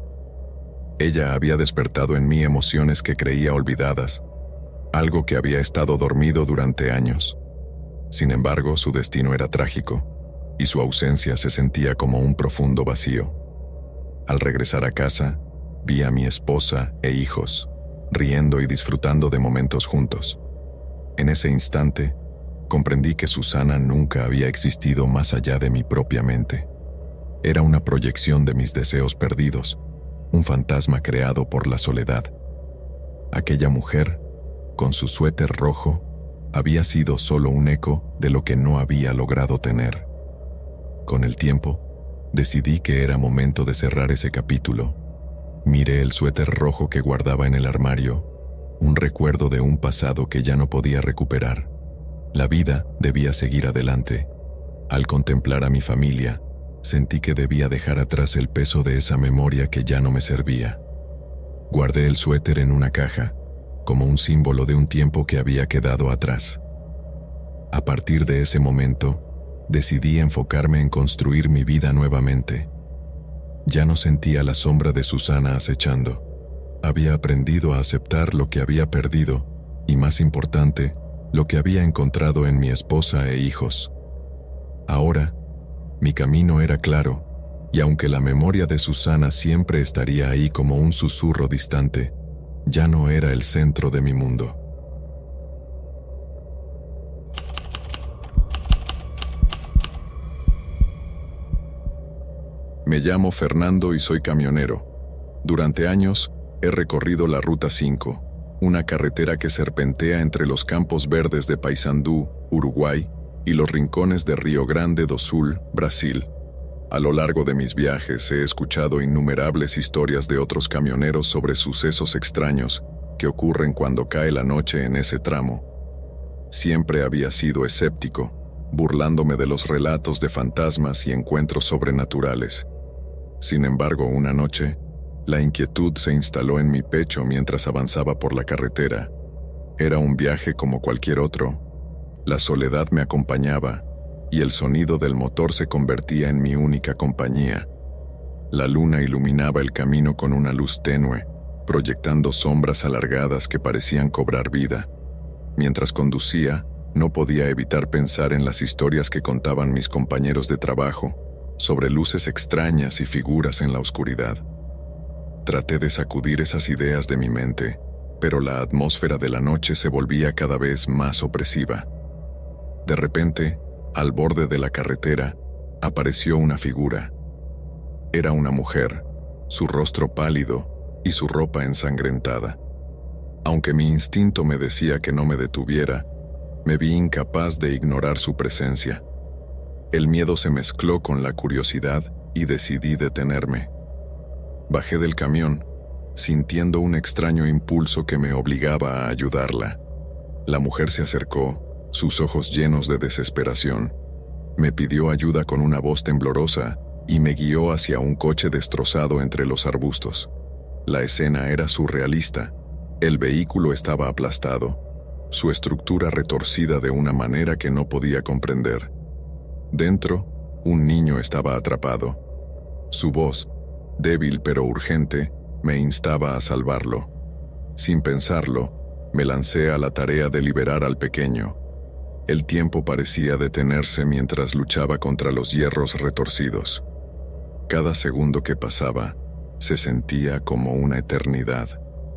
Ella había despertado en mí emociones que creía olvidadas, algo que había estado dormido durante años. Sin embargo, su destino era trágico, y su ausencia se sentía como un profundo vacío. Al regresar a casa, vi a mi esposa e hijos, riendo y disfrutando de momentos juntos. En ese instante, comprendí que Susana nunca había existido más allá de mi propia mente. Era una proyección de mis deseos perdidos, un fantasma creado por la soledad. Aquella mujer, con su suéter rojo, había sido solo un eco de lo que no había logrado tener. Con el tiempo, decidí que era momento de cerrar ese capítulo. Miré el suéter rojo que guardaba en el armario, un recuerdo de un pasado que ya no podía recuperar. La vida debía seguir adelante. Al contemplar a mi familia, sentí que debía dejar atrás el peso de esa memoria que ya no me servía. Guardé el suéter en una caja, como un símbolo de un tiempo que había quedado atrás. A partir de ese momento, decidí enfocarme en construir mi vida nuevamente. Ya no sentía la sombra de Susana acechando. Había aprendido a aceptar lo que había perdido y, más importante, lo que había encontrado en mi esposa e hijos. Ahora, mi camino era claro, y aunque la memoria de Susana siempre estaría ahí como un susurro distante, ya no era el centro de mi mundo. Me llamo Fernando y soy camionero. Durante años, he recorrido la Ruta cinco, una carretera que serpentea entre los campos verdes de Paysandú, Uruguay, y los rincones de Río Grande do Sul, Brasil. A lo largo de mis viajes he escuchado innumerables historias de otros camioneros sobre sucesos extraños que ocurren cuando cae la noche en ese tramo. Siempre había sido escéptico, burlándome de los relatos de fantasmas y encuentros sobrenaturales. Sin embargo, una noche, la inquietud se instaló en mi pecho mientras avanzaba por la carretera. Era un viaje como cualquier otro. La soledad me acompañaba y el sonido del motor se convertía en mi única compañía. La luna iluminaba el camino con una luz tenue, proyectando sombras alargadas que parecían cobrar vida. Mientras conducía, no podía evitar pensar en las historias que contaban mis compañeros de trabajo, sobre luces extrañas y figuras en la oscuridad. Traté de sacudir esas ideas de mi mente, pero la atmósfera de la noche se volvía cada vez más opresiva. De repente, al borde de la carretera, apareció una figura. Era una mujer, su rostro pálido y su ropa ensangrentada. Aunque mi instinto me decía que no me detuviera, me vi incapaz de ignorar su presencia. El miedo se mezcló con la curiosidad y decidí detenerme. Bajé del camión, sintiendo un extraño impulso que me obligaba a ayudarla. La mujer se acercó, sus ojos llenos de desesperación. Me pidió ayuda con una voz temblorosa y me guió hacia un coche destrozado entre los arbustos. La escena era surrealista. El vehículo estaba aplastado, su estructura retorcida de una manera que no podía comprender. Dentro, un niño estaba atrapado. Su voz, débil pero urgente, me instaba a salvarlo. Sin pensarlo, me lancé a la tarea de liberar al pequeño. El tiempo parecía detenerse mientras luchaba contra los hierros retorcidos. Cada segundo que pasaba, se sentía como una eternidad.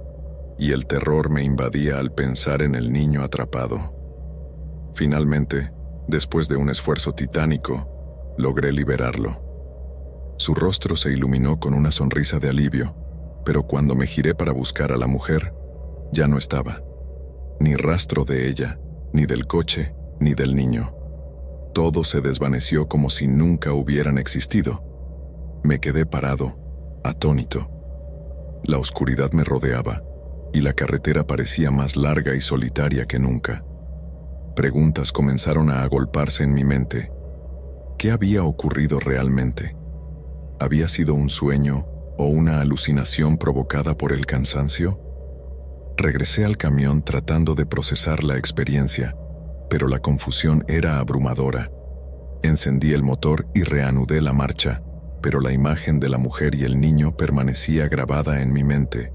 Y el terror me invadía al pensar en el niño atrapado. Finalmente, después de un esfuerzo titánico, logré liberarlo. Su rostro se iluminó con una sonrisa de alivio, pero cuando me giré para buscar a la mujer, ya no estaba. Ni rastro de ella, ni del coche, ni del niño. Todo se desvaneció como si nunca hubieran existido. Me quedé parado, atónito. La oscuridad me rodeaba, y la carretera parecía más larga y solitaria que nunca. Preguntas comenzaron a agolparse en mi mente. ¿Qué había ocurrido realmente? ¿Había sido un sueño o una alucinación provocada por el cansancio? Regresé al camión tratando de procesar la experiencia, pero la confusión era abrumadora. Encendí el motor y reanudé la marcha, pero la imagen de la mujer y el niño permanecía grabada en mi mente.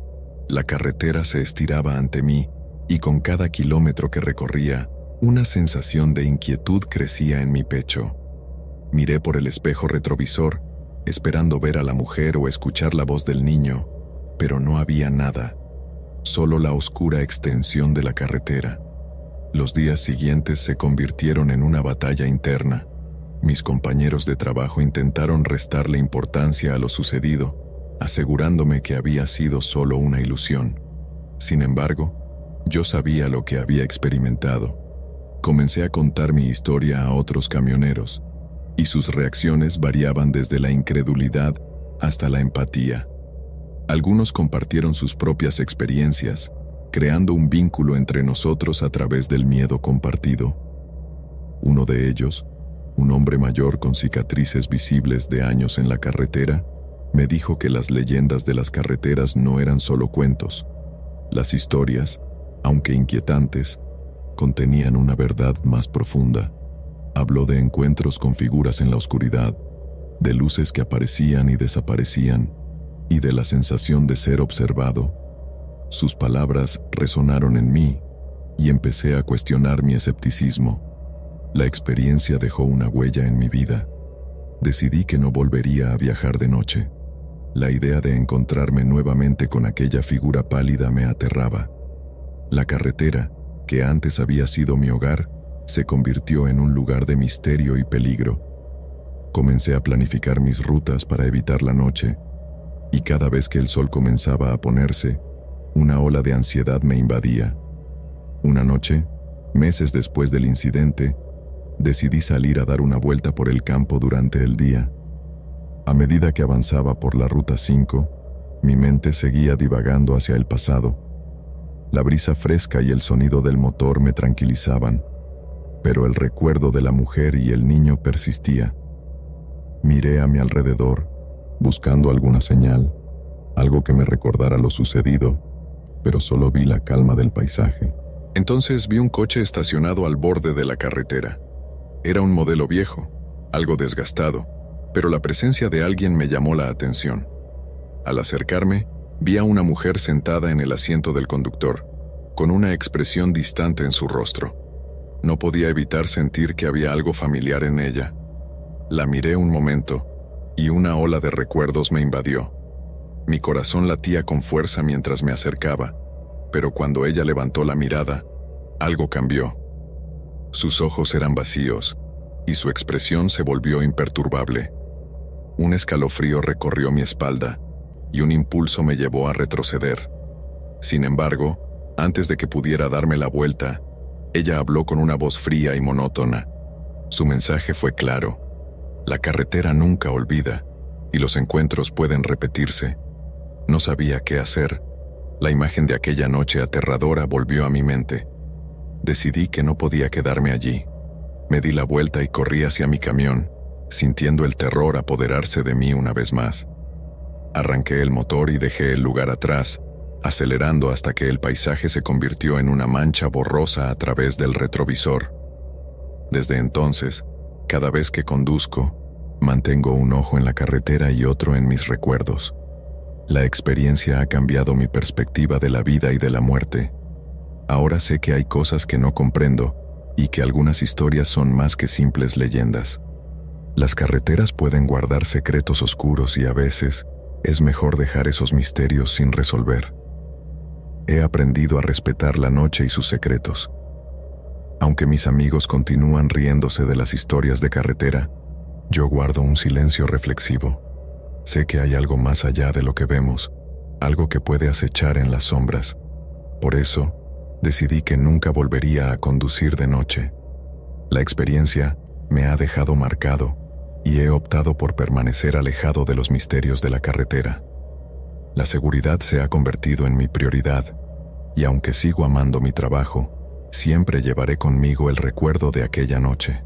La carretera se estiraba ante mí, y con cada kilómetro que recorría, una sensación de inquietud crecía en mi pecho. Miré por el espejo retrovisor, esperando ver a la mujer o escuchar la voz del niño, pero no había nada, solo la oscura extensión de la carretera. Los días siguientes se convirtieron en una batalla interna. Mis compañeros de trabajo intentaron restarle importancia a lo sucedido, asegurándome que había sido solo una ilusión. Sin embargo, yo sabía lo que había experimentado. Comencé a contar mi historia a otros camioneros, y sus reacciones variaban desde la incredulidad hasta la empatía. Algunos compartieron sus propias experiencias, creando un vínculo entre nosotros a través del miedo compartido. Uno de ellos, un hombre mayor con cicatrices visibles de años en la carretera, me dijo que las leyendas de las carreteras no eran solo cuentos. Las historias, aunque inquietantes, contenían una verdad más profunda. Habló de encuentros con figuras en la oscuridad, de luces que aparecían y desaparecían, y de la sensación de ser observado. Sus palabras resonaron en mí, y empecé a cuestionar mi escepticismo. La experiencia dejó una huella en mi vida. Decidí que no volvería a viajar de noche. La idea de encontrarme nuevamente con aquella figura pálida me aterraba. La carretera, que antes había sido mi hogar, se convirtió en un lugar de misterio y peligro. Comencé a planificar mis rutas para evitar la noche, y cada vez que el sol comenzaba a ponerse, una ola de ansiedad me invadía. Una noche, meses después del incidente, decidí salir a dar una vuelta por el campo durante el día. A medida que avanzaba por la Ruta cinco, mi mente seguía divagando hacia el pasado. La brisa fresca y el sonido del motor me tranquilizaban, pero el recuerdo de la mujer y el niño persistía. Miré a mi alrededor, buscando alguna señal, algo que me recordara lo sucedido, pero solo vi la calma del paisaje. Entonces vi un coche estacionado al borde de la carretera. Era un modelo viejo, algo desgastado, pero la presencia de alguien me llamó la atención. Al acercarme, vi a una mujer sentada en el asiento del conductor, con una expresión distante en su rostro. No podía evitar sentir que había algo familiar en ella. La miré un momento, y una ola de recuerdos me invadió. Mi corazón latía con fuerza mientras me acercaba, pero cuando ella levantó la mirada, algo cambió. Sus ojos eran vacíos, y su expresión se volvió imperturbable. Un escalofrío recorrió mi espalda, y un impulso me llevó a retroceder. Sin embargo, antes de que pudiera darme la vuelta, ella habló con una voz fría y monótona. Su mensaje fue claro. La carretera nunca olvida, y los encuentros pueden repetirse. No sabía qué hacer. La imagen de aquella noche aterradora volvió a mi mente. Decidí que no podía quedarme allí. Me di la vuelta y corrí hacia mi camión, sintiendo el terror apoderarse de mí una vez más. Arranqué el motor y dejé el lugar atrás, acelerando hasta que el paisaje se convirtió en una mancha borrosa a través del retrovisor. Desde entonces, cada vez que conduzco, mantengo un ojo en la carretera y otro en mis recuerdos. La experiencia ha cambiado mi perspectiva de la vida y de la muerte. Ahora sé que hay cosas que no comprendo y que algunas historias son más que simples leyendas. Las carreteras pueden guardar secretos oscuros y a veces es mejor dejar esos misterios sin resolver. He aprendido a respetar la noche y sus secretos. Aunque mis amigos continúan riéndose de las historias de carretera, yo guardo un silencio reflexivo. Sé que hay algo más allá de lo que vemos, algo que puede acechar en las sombras. Por eso, decidí que nunca volvería a conducir de noche. La experiencia me ha dejado marcado y he optado por permanecer alejado de los misterios de la carretera. La seguridad se ha convertido en mi prioridad, y aunque sigo amando mi trabajo, siempre llevaré conmigo el recuerdo de aquella noche.